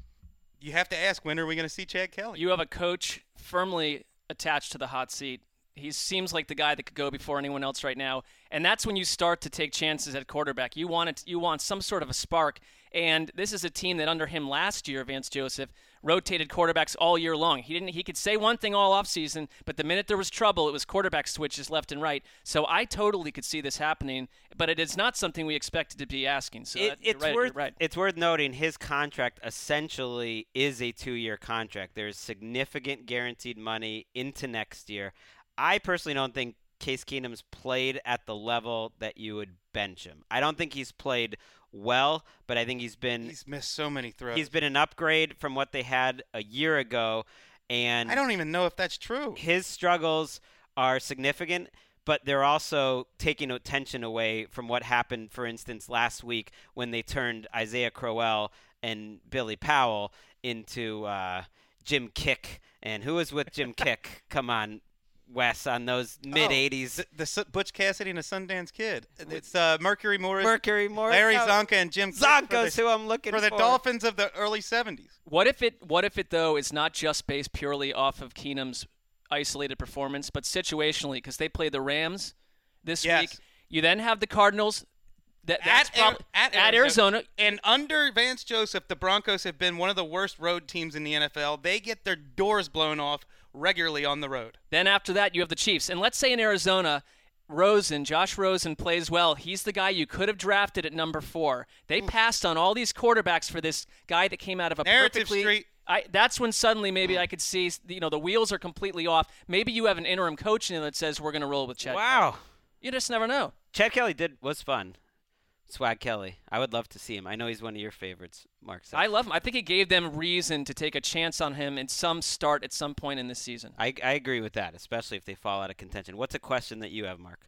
you have to ask, when are we going to see Chad Kelly? You have a coach firmly attached to the hot seat. He seems like the guy that could go before anyone else right now, and that's when you start to take chances at quarterback. You want it, you want some sort of a spark, and this is a team that under him last year, Vance Joseph, rotated quarterbacks all year long. He didn't. He could say one thing all offseason, but the minute there was trouble, it was quarterback switches left and right. So I totally could see this happening, but it is not something we expected to be asking. So It, that, you're it's right, worth you're right. it's worth noting his contract essentially is a two-year contract. There's significant guaranteed money into next year. I personally don't think Case Keenum's played at the level that you would bench him. I don't think he's played well, but I think he's been He's missed so many throws. he's been an upgrade from what they had a year ago, and I don't even know if that's true. his struggles are significant, but they're also taking attention away from what happened, for instance, last week when they turned Isaiah Crowell and Billy Powell into uh, Jim Kick. And who was with Jim Kick? Come on, Wes, on those mid-eighties. Oh, the, the Su- Butch Cassidy and the Sundance Kid. It's uh, Mercury Morris, Mercury Morris. Larry no, Zonka, and Jim Kick Zonka's for who the, I'm looking for for. the Dolphins of the early seventies. What if it? What if it though is not just based purely off of Keenum's isolated performance, but situationally, because they play the Rams this Yes. week. You then have the Cardinals. That, that's At, prob- at, at Arizona. And under Vance Joseph, the Broncos have been one of the worst road teams in the N F L. They get their doors blown off regularly on the road. Then after that, you have the Chiefs. And let's say in Arizona, Rosen, Josh Rosen plays well. He's the guy you could have drafted at number four. They passed on all these quarterbacks for this guy that came out of a Narrative perfectly. Street. I, that's when suddenly maybe I could see, you know, the wheels are completely off. Maybe you have an interim coach in there that says we're going to roll with Chad. Wow. You just never know. Chad Kelly did was fun. Swag Kelly. I would love to see him. I know he's one of your favorites, Mark said. I love him. I think it gave them reason to take a chance on him in some start at some point in this season. I, I agree with that, especially if they fall out of contention. What's a question that you have, Mark?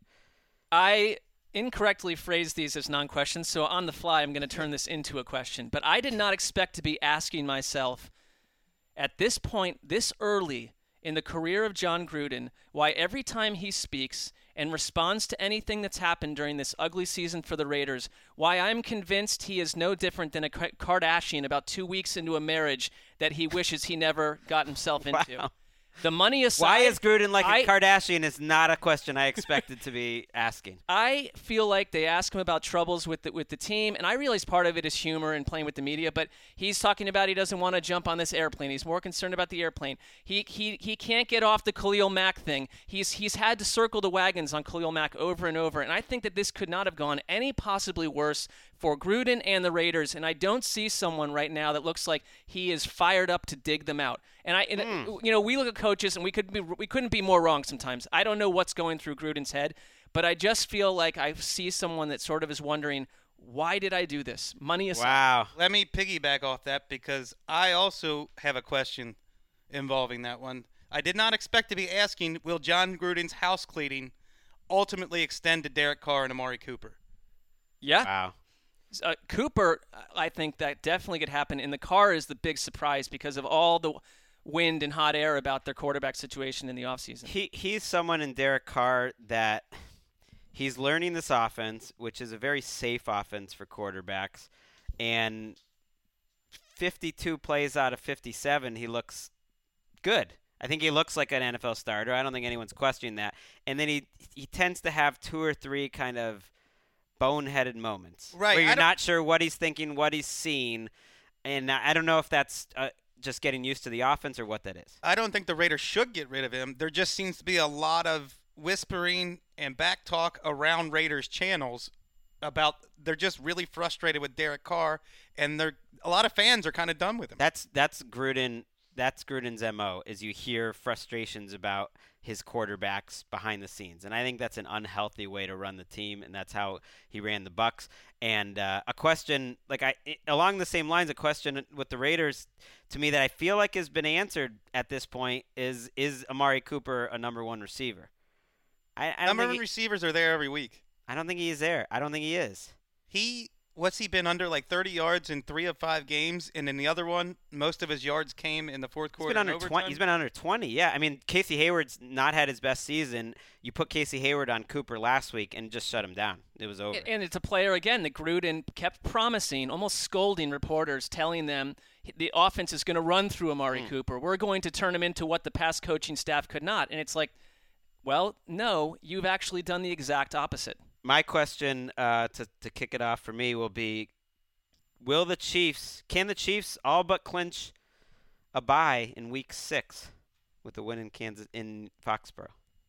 I incorrectly phrased these as non-questions, so on the fly I'm going to turn this into a question. But I did not expect to be asking myself at this point, this early in the career of John Gruden, why every time he speaks and responds to anything that's happened during this ugly season for the Raiders, why I'm convinced he is no different than a Kardashian about two weeks into a marriage that he wishes he never got himself into. Wow. The money aside, Why is Gruden like I, a Kardashian is not a question I expected to be asking. I feel like they ask him about troubles with the, with the team, and I realize part of it is humor and playing with the media, but he's talking about he doesn't want to jump on this airplane. He's more concerned about the airplane. He he he can't get off the Khalil Mack thing. He's he's had to circle the wagons on Khalil Mack over and over, and I think that this could not have gone any possibly worse for Gruden and the Raiders, and I don't see someone right now that looks like he is fired up to dig them out. And I, and, Mm. you know, we look at coaches and we could be, we couldn't be more wrong sometimes. I don't know what's going through Gruden's head, but I just feel like I see someone that sort of is wondering, why did I do this? Money aside. Wow. Let me piggyback off that because I also have a question involving that one. I did not expect to be asking, will John Gruden's house cleaning ultimately extend to Derek Carr and Amari Cooper? Yeah. Wow. Uh, Cooper, I think that definitely could happen. And the car is the big surprise because of all the wind and hot air about their quarterback situation in the offseason. He he's someone in Derek Carr that he's learning this offense, which is a very safe offense for quarterbacks. And fifty-two plays out of fifty-seven, he looks good. I think he looks like an N F L starter. I don't think anyone's questioning that. And then he he tends to have two or three kind of boneheaded moments Right, where I you're don't- not sure what he's thinking, what he's seeing. And I don't know if that's uh, just getting used to the offense or what that is. I don't think the Raiders should get rid of him. There just seems to be a lot of whispering and back talk around Raiders channels about they're just really frustrated with Derek Carr, and they're a lot of fans are kind of done with him. That's that's Gruden. That's Gruden's M O. Is you hear frustrations about his quarterbacks behind the scenes, and I think that's an unhealthy way to run the team, and that's how he ran the Bucs. And uh, a question, like I, along the same lines, a question with the Raiders, to me that I feel like has been answered at this point is: is Amari Cooper a number one receiver? I, I don't Number think one he- receivers are there every week. I don't think he is there. I don't think he is. He what's he been under like thirty yards in three of five games, and in the other one, most of his yards came in the fourth He's quarter. been under and twenty. overtime. He's been under twenty. Yeah, I mean Casey Hayward's not had his best season. You put Casey Hayward on Cooper last week and just shut him down. It was over. And- And it's a player, again, that Gruden kept promising, almost scolding reporters, telling them the offense is going to run through Amari Mm. Cooper. We're going to turn him into what the past coaching staff could not. And it's like, well, no, you've actually done the exact opposite. My question uh, to to kick it off for me will be: Will the Chiefs? Can the Chiefs all but clinch a bye in Week Six with the win in Kansas in Foxborough?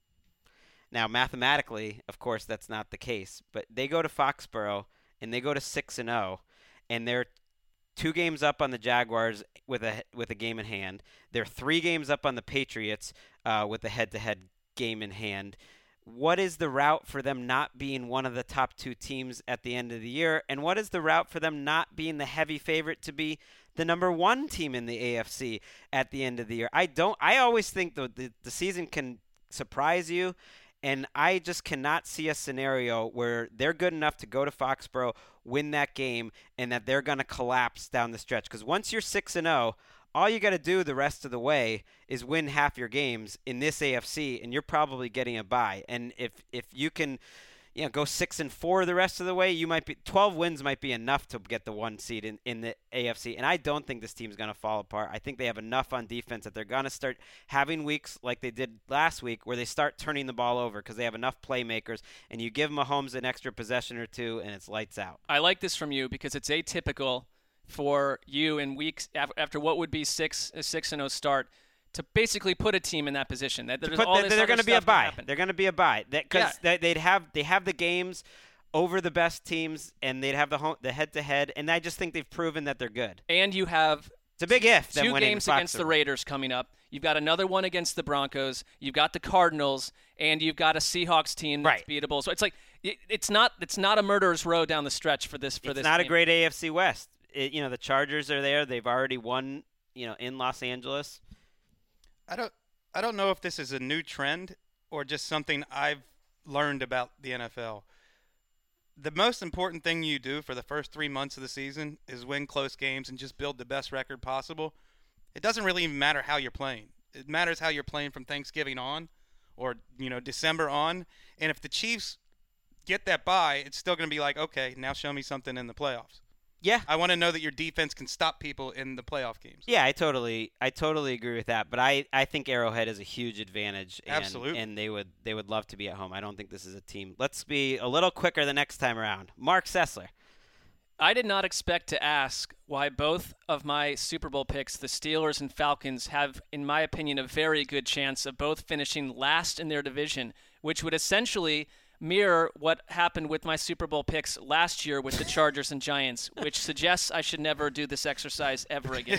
Now, mathematically, of course, that's not the case. But they go to Foxborough and they go to six and zero, and they're two games up on the Jaguars with a with a game in hand. They're three games up on the Patriots uh, with a head-to-head game in hand. What is the route for them not being one of the top two teams at the end of the year? And what is the route for them not being the heavy favorite to be the number one team in the A F C at the end of the year? I don't. I always think the the, the season can surprise you, and I just cannot see a scenario where they're good enough to go to Foxborough, win that game, and that they're going to collapse down the stretch. Because once you're six and zero, all you got to do the rest of the way is win half your games in this A F C, and you're probably getting a bye. And if if you can, you know, go six and four the rest of the way, you might be twelve wins might be enough to get the one seed in, in the A F C. And I don't think this team's going to fall apart. I think they have enough on defense that they're going to start having weeks like they did last week where they start turning the ball over because they have enough playmakers. And you give Mahomes an extra possession or two, and it's lights out. I like this from you because it's atypical for you in weeks after what would be six a six and zero start to basically put a team in that position. That there's Put, all they, this they're other going to be a stuff can bye. happen. They're going to be a bye because Yeah. they, they'd have they have the games over the best teams, and they'd have the home, the head to head. And I just think they've proven that they're good. And you have It's a big if. Them two winning games Fox against the Super. Raiders coming up. You've got another one against the Broncos. You've got the Cardinals, and you've got a Seahawks team that's Right. beatable. So it's like it, it's not it's not a murderer's row down the stretch for this for It's this. not a team. great A F C West. It, you know, the Chargers are there. They've already won. You know, in Los Angeles. I don't I don't know if this is a new trend or just something I've learned about the N F L. The most important thing you do for the first three months of the season is win close games and just build the best record possible. It doesn't really even matter how you're playing. It matters how you're playing from Thanksgiving on or, you know, December on. And if the Chiefs get that bye, it's still going to be like, okay, now show me something in the playoffs. Yeah. I want to know that your defense can stop people in the playoff games. Yeah, I totally, I totally agree with that. But I, I think Arrowhead is a huge advantage. And, Absolutely. And they would, they would love to be at home. I don't think this is a team. Let's be a little quicker the next time around. Mark Sessler. I did not expect to ask why both of my Super Bowl picks, the Steelers and Falcons, have, in my opinion, a very good chance of both finishing last in their division, which would essentially mirror what happened with my Super Bowl picks last year with the Chargers and Giants, which suggests I should never do this exercise ever again.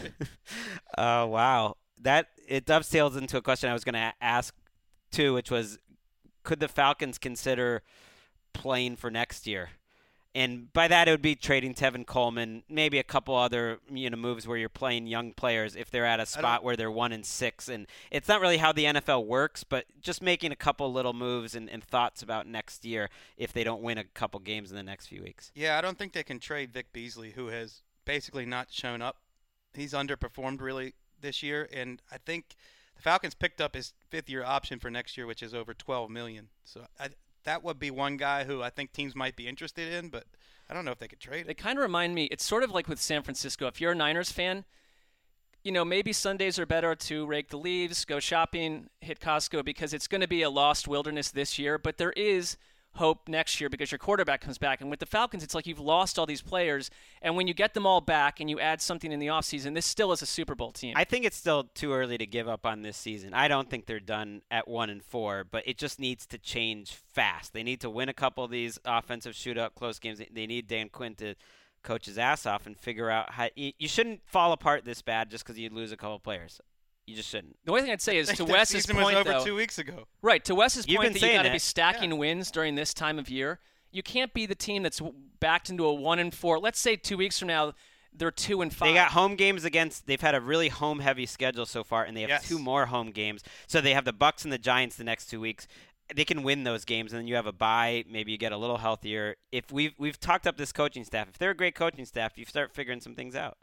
Oh, wow. That it dovetails into a question I was going to ask too, which was, could the Falcons consider playing for next year? And by that, it would be trading Tevin Coleman, maybe a couple other you know moves where you're playing young players if they're at a spot where they're one and six. And it's not really how the N F L works, but just making a couple little moves and, and thoughts about next year if they don't win a couple games in the next few weeks. Yeah, I don't think they can trade Vic Beasley, who has basically not shown up. He's underperformed really this year, and I think the Falcons picked up his fifth-year option for next year, which is over twelve million dollars. So I, that would be one guy who I think teams might be interested in, but I don't know if they could trade They it. kind of remind me, it's sort of like with San Francisco. If you're a Niners fan, you know, maybe Sundays are better to rake the leaves, go shopping, hit Costco, because it's going to be a lost wilderness this year. But there is hope next year because your quarterback comes back. And with the Falcons, it's like you've lost all these players. And when you get them all back and you add something in the offseason, this still is a Super Bowl team. I think it's still too early to give up on this season. I don't think they're done at one and four, but it just needs to change fast. They need to win a couple of these offensive shootout close games. They need Dan Quinn to coach his ass off and figure out how you, you shouldn't fall apart this bad just because you lose a couple players. You just shouldn't. The only thing I'd say is, to That Wes's season point, was over though, two weeks ago. right, to Wes's You've point been that you saying got to that. be stacking wins during this time of year, you can't be the team that's backed into a one and four. Let's say two weeks from now, they're two and five. They got home games against. They've had a really home heavy schedule so far, and they have Yes. two more home games. So they have the Bucks and the Giants the next two weeks. they can win those games, and then you have a bye. Maybe you get a little healthier. If we've we've talked up this coaching staff, if they're a great coaching staff, you start figuring some things out.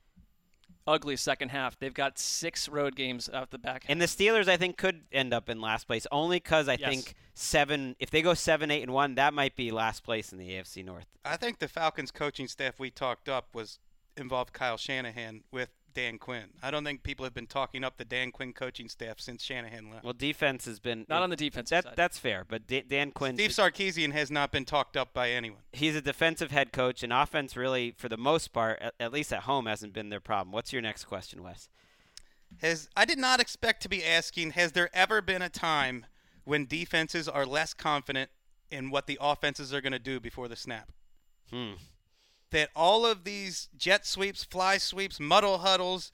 Ugly second half. They've got six road games out the back half. And the Steelers, I think, could end up in last place only because I Yes. think seven. If they go seven, eight, and one, that might be last place in the A F C North. I think the Falcons coaching staff we talked up was involved Kyle Shanahan with Dan Quinn. I don't think people have been talking up the Dan Quinn coaching staff since Shanahan left. Well, defense has been Not on the defensive that, side. That's fair, but D- Dan Quinn. Steve Sarkisian has not been talked up by anyone. He's a defensive head coach, and offense really, for the most part, at, at least at home, hasn't been their problem. What's your next question, Wes? Has I did not expect to be asking, has there ever been a time when defenses are less confident in what the offenses are going to do before the snap? Hmm. That all of these jet sweeps, fly sweeps, muddle huddles,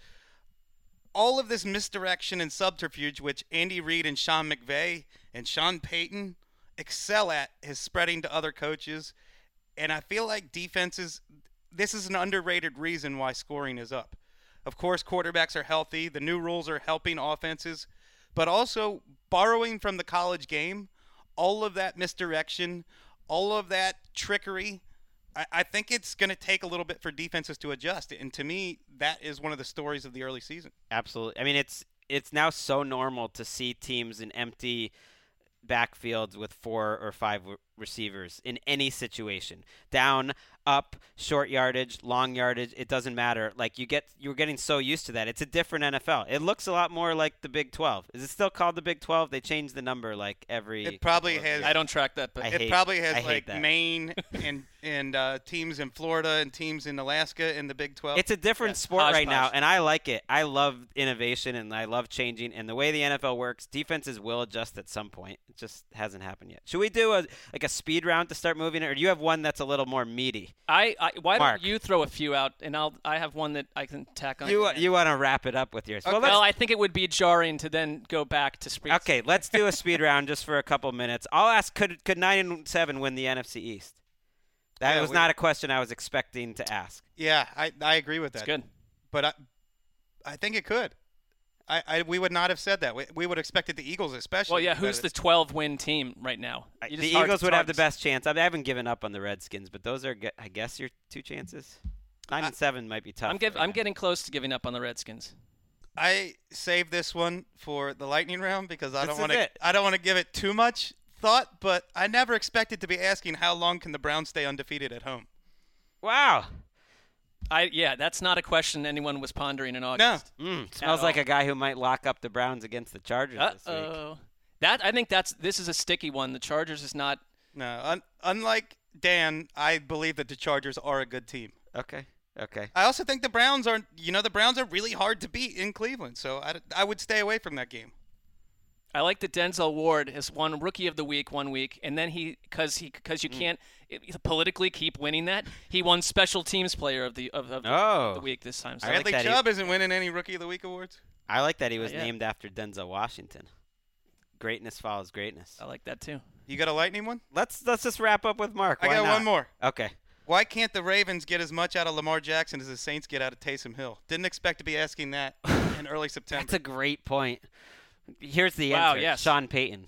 all of this misdirection and subterfuge, which Andy Reid and Sean McVay and Sean Payton excel at, is spreading to other coaches. And I feel like defenses, this is an underrated reason why scoring is up. Of course, quarterbacks are healthy. The new rules are helping offenses. But also, borrowing from the college game, all of that misdirection, all of that trickery, I, I think it's going to take a little bit for defenses to adjust. And to me, that is one of the stories of the early season. Absolutely. I mean, it's it's now so normal to see teams in empty backfields with four or five w- receivers in any situation. Down, up, short yardage, long yardage, it doesn't matter. Like you get you're getting so used to that. It's a different N F L. It looks a lot more like the Big twelve. Is it still called the Big twelve? They change the number like every It probably couple of has- years. I don't track that, but I It hate- probably has I hate like that. Maine and and uh, teams in Florida and teams in Alaska in the Big twelve. It's a different Yeah, sport right now, hodgepodge. and I like it. I love innovation, and I love changing. And the way the N F L works, defenses will adjust at some point. It just hasn't happened yet. Should we do a like a speed round to start moving it, or do you have one that's a little more meaty? I, I why Mark. don't you throw a few out, and I'll I have one that I can tack on. You at the end. you want to wrap it up with yours? Well, Well, let's, I think it would be jarring to then go back to Sprees. okay, let's do a speed round just for a couple minutes. I'll ask: Could could nine and seven win the N F C East? That Yeah, was we- not a question I was expecting to ask. yeah, I I agree with that. It's good. But I I think it could. I, I we would not have said that. We, we would have expected the Eagles especially. Well, yeah. to Who's bet the it. twelve-win team right now? I- You The just hard- Eagles it's would hard have the to- best chance. I, mean, I haven't given up on the Redskins, but those are, ge- I guess, your two chances. Nine I- and seven might be tough. I'm, give, right I'm now. getting close to giving up on the Redskins. I saved this one for the lightning round because I This don't is want to it. I don't want to give it too much thought, but I never expected to be asking how long can the Browns stay undefeated at home. Wow. I yeah, that's not a question anyone was pondering in August. Mm, smells like all. a guy who might lock up the Browns against the Chargers Uh this week. oh. That I think that's this is a sticky one. The Chargers is not. No, un- unlike Dan, I believe that the Chargers are a good team. Okay. Okay. I also think the Browns are, you know, the Browns are really hard to beat in Cleveland, so I, I would stay away from that game. I like that Denzel Ward has won Rookie of the Week one week, and then he because he because you can't it, politically keep winning that. He won Special Teams Player of the of, of Oh. the week this time. So I like Bradley that he- Chubb isn't winning any Rookie of the Week awards. I like that he was Not yet. named after Denzel Washington. Greatness follows greatness. I like that too. You got a lightning one? Let's let's just wrap up with Mark. I Why got not? one more. Okay. Why can't the Ravens get as much out of Lamar Jackson as the Saints get out of Taysom Hill? Didn't expect to be asking that in early September. That's a great point. Here's the Wow, answer. yes. Sean Payton.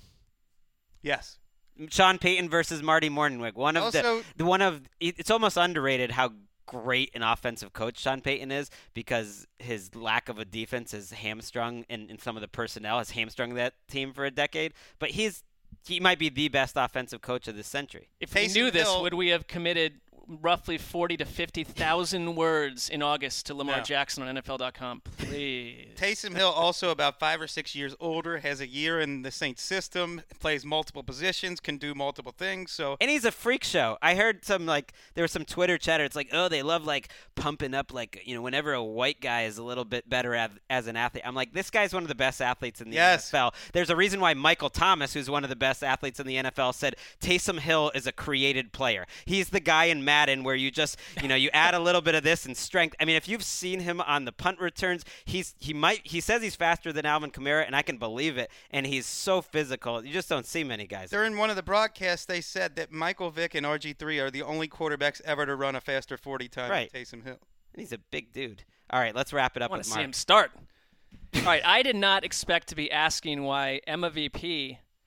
yes. Sean Payton versus Marty Morningwig. One of Also- the, the one of it's almost underrated how great an offensive coach Sean Payton is because his lack of a defense is hamstrung and, and some of the personnel has hamstrung that team for a decade. But he's he might be the best offensive coach of this century. If we Taysom knew this, Hill- would we have committed roughly forty to fifty thousand words in August to Lamar No. Jackson on N F L dot com? Please. Taysom Hill, also about five or six years older, has a year in the Saints system, plays multiple positions, can do multiple things. So And he's a freak show. I heard some like there was some Twitter chatter. It's like, oh, they love like pumping up like you know whenever a white guy is a little bit better at, as an athlete. I'm like, this guy's one of the best athletes in the Yes. N F L. There's a reason why Michael Thomas, who's one of the best athletes in the N F L, said Taysom Hill is a created player. He's the guy in Madden where you just you know you add a little bit of this and strength. I mean, if you've seen him on the punt returns, he's he might he says he's faster than Alvin Kamara, and I can believe it. And he's so physical. You just don't see many guys. during one of the broadcasts, they said that Michael Vick and R G three are the only quarterbacks ever to run a faster forty time Right. than Taysom Hill. And he's a big dude. All right, let's wrap it I up want with to see Mark. him start. All right, I did not expect to be asking why Emma V P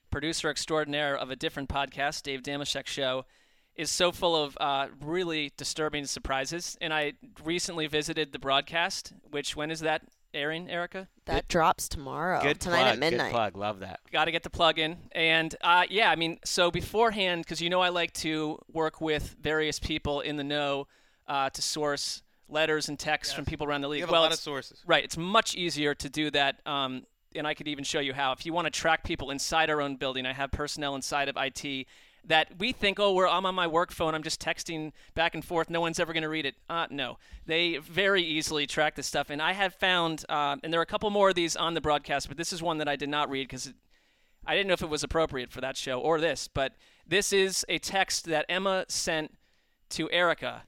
producer extraordinaire of a different podcast, Dave Damashek's show, is so full of uh, really disturbing surprises. And I recently visited the broadcast, which, when is that airing, Erica? That drops tomorrow, Good tonight plug, at midnight. Good plug. Love that. Got to get the plug in. And, uh, yeah, I mean, so beforehand, because you know I like to work with various people in the know uh, to source letters and texts Yes. from people around the league. You have well, a lot of it's- sources. Right. It's much easier to do that, um, and I could even show you how. If you want to track people inside our own building, I have personnel inside of I T that we think, oh, we're, I'm on my work phone, I'm just texting back and forth, no one's ever going to read it. Uh, no. They very easily track this stuff, and I have found, uh, and there are a couple more of these on the broadcast, but this is one that I did not read because I didn't know if it was appropriate for that show or this, but this is a text that Emma sent to Erica,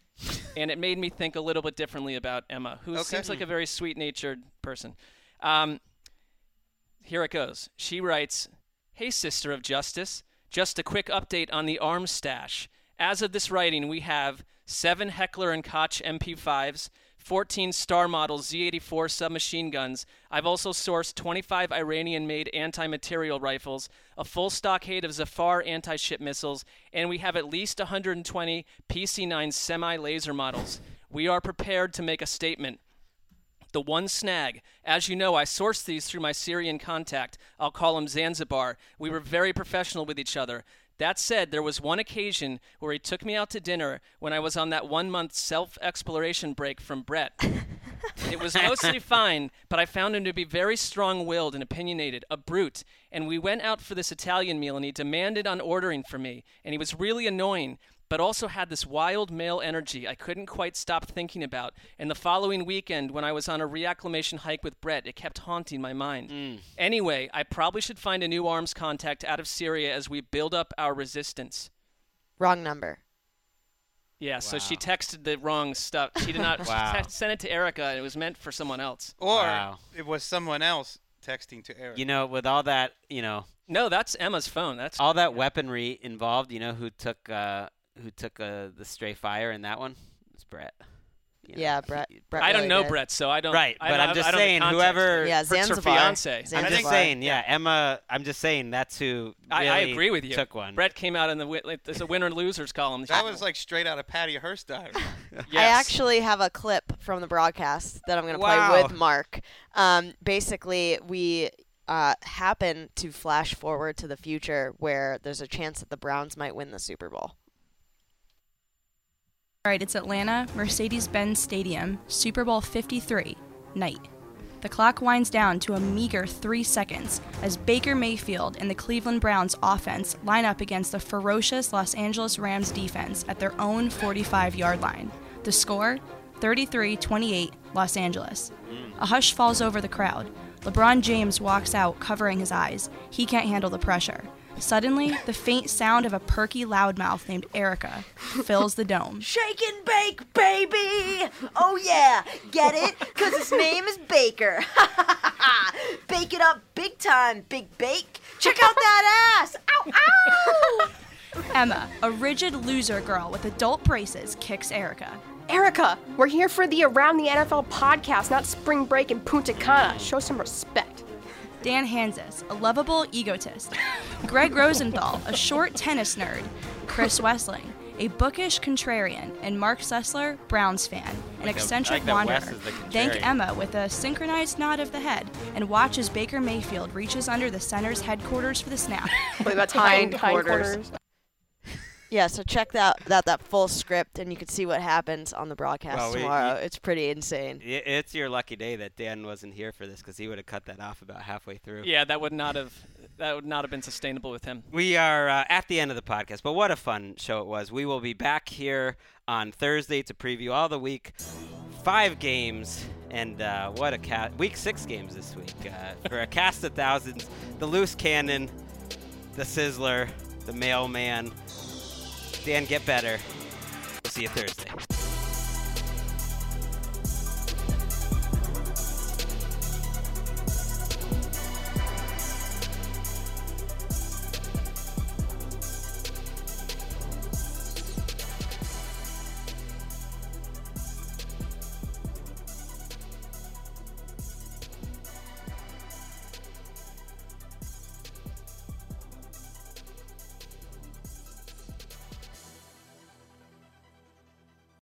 and it made me think a little bit differently about Emma, who Okay. seems like a very sweet-natured person. Um, here it goes. She writes, "Hey, Sister of Justice. Just a quick update on the arms stash. As of this writing, we have seven Heckler and Koch M P fives, fourteen Star Model Z eighty-four submachine guns. I've also sourced twenty-five Iranian-made anti-material rifles, a full stockade of Zafar anti-ship missiles, and we have at least one hundred twenty P C nine semi-laser models. We are prepared to make a statement. The one snag, as you know, I sourced these through my Syrian contact. I'll call him Zanzibar. We were very professional with each other. That said, there was one occasion where he took me out to dinner when I was on that one-month self-exploration break from Brett. It was mostly fine, but I found him to be very strong-willed and opinionated, a brute. And we went out for this Italian meal, and he demanded on ordering for me. And he was really annoying, but also had this wild male energy I couldn't quite stop thinking about. And the following weekend, when I was on a reacclimation hike with Brett, it kept haunting my mind. Mm. Anyway, I probably should find a new arms contact out of Syria as we build up our resistance." Wrong number. Yeah, so she Wow. texted the wrong stuff. She did not Wow. she text, sent it to Erica, and it was meant for someone else. Or Wow. it was someone else texting to Eric. You know, with all that, you know, No, that's Emma's phone. That's all that weaponry involved, you know, who took uh, who took uh, the stray fire in that one? It's Brett. You know, Yeah, Brett. he- Brett I don't really know did. Brett, so I don't. Right, I but don't I'm have- just I don't have saying, context. whoever- Yeah, Brett's her Zanzibar. fiance. I'm Zanzibar. just saying, yeah, Emma. I'm just saying that's who. I, I really agree with you. Took one. Brett came out in the wi- like, there's a winner and losers column. that was like straight out of Patty Hearst diary. Yes. I actually have a clip from the broadcast that I'm going to Wow. play with Mark. Um, basically, we uh, happen to flash forward to the future where there's a chance that the Browns might win the Super Bowl. All right, it's Atlanta, Mercedes-Benz Stadium, Super Bowl fifty-three, night. The clock winds down to a meager three seconds as Baker Mayfield and the Cleveland Browns offense line up against the ferocious Los Angeles Rams defense at their own forty-five-yard line. The score, thirty-three twenty-eight, Los Angeles. A hush falls over the crowd. LeBron James walks out, covering his eyes. He can't handle the pressure. Suddenly, the faint sound of a perky loudmouth named Erica fills the dome. Shake and bake, baby! Oh yeah, get it? Cause his name is Baker. Bake it up big time, Big Bake. Check out that ass! Ow, ow! Emma, a rigid loser girl with adult braces, kicks Erica. Erica, we're here for the Around the N F L podcast, not spring break in Punta Cana. Show some respect. Dan Hansis, a lovable egotist. Greg Rosenthal, a short tennis nerd. Chris Wessling, a bookish contrarian. And Mark Sessler, Browns fan, an Like that- eccentric I like that Wes wanderer. is the Thank contrarian. Emma with a synchronized nod of the head and watch as Baker Mayfield reaches under the center's headquarters for the snap. Wait, that's Hind hind, hind quarters. quarters. Yeah, so check that that that full script, and you can see what happens on the broadcast Well, we- tomorrow. you- It's pretty insane. I- It's your lucky day that Dan wasn't here for this because he would have cut that off about halfway through. Yeah, that would not have that would not have been sustainable with him. We are uh, at the end of the podcast, but what a fun show it was. We will be back here on Thursday to preview all the week five games, and uh, what a cat week six games this week uh, for a cast of thousands. The loose cannon, the sizzler, the mailman. Dan, get better. We'll see you Thursday.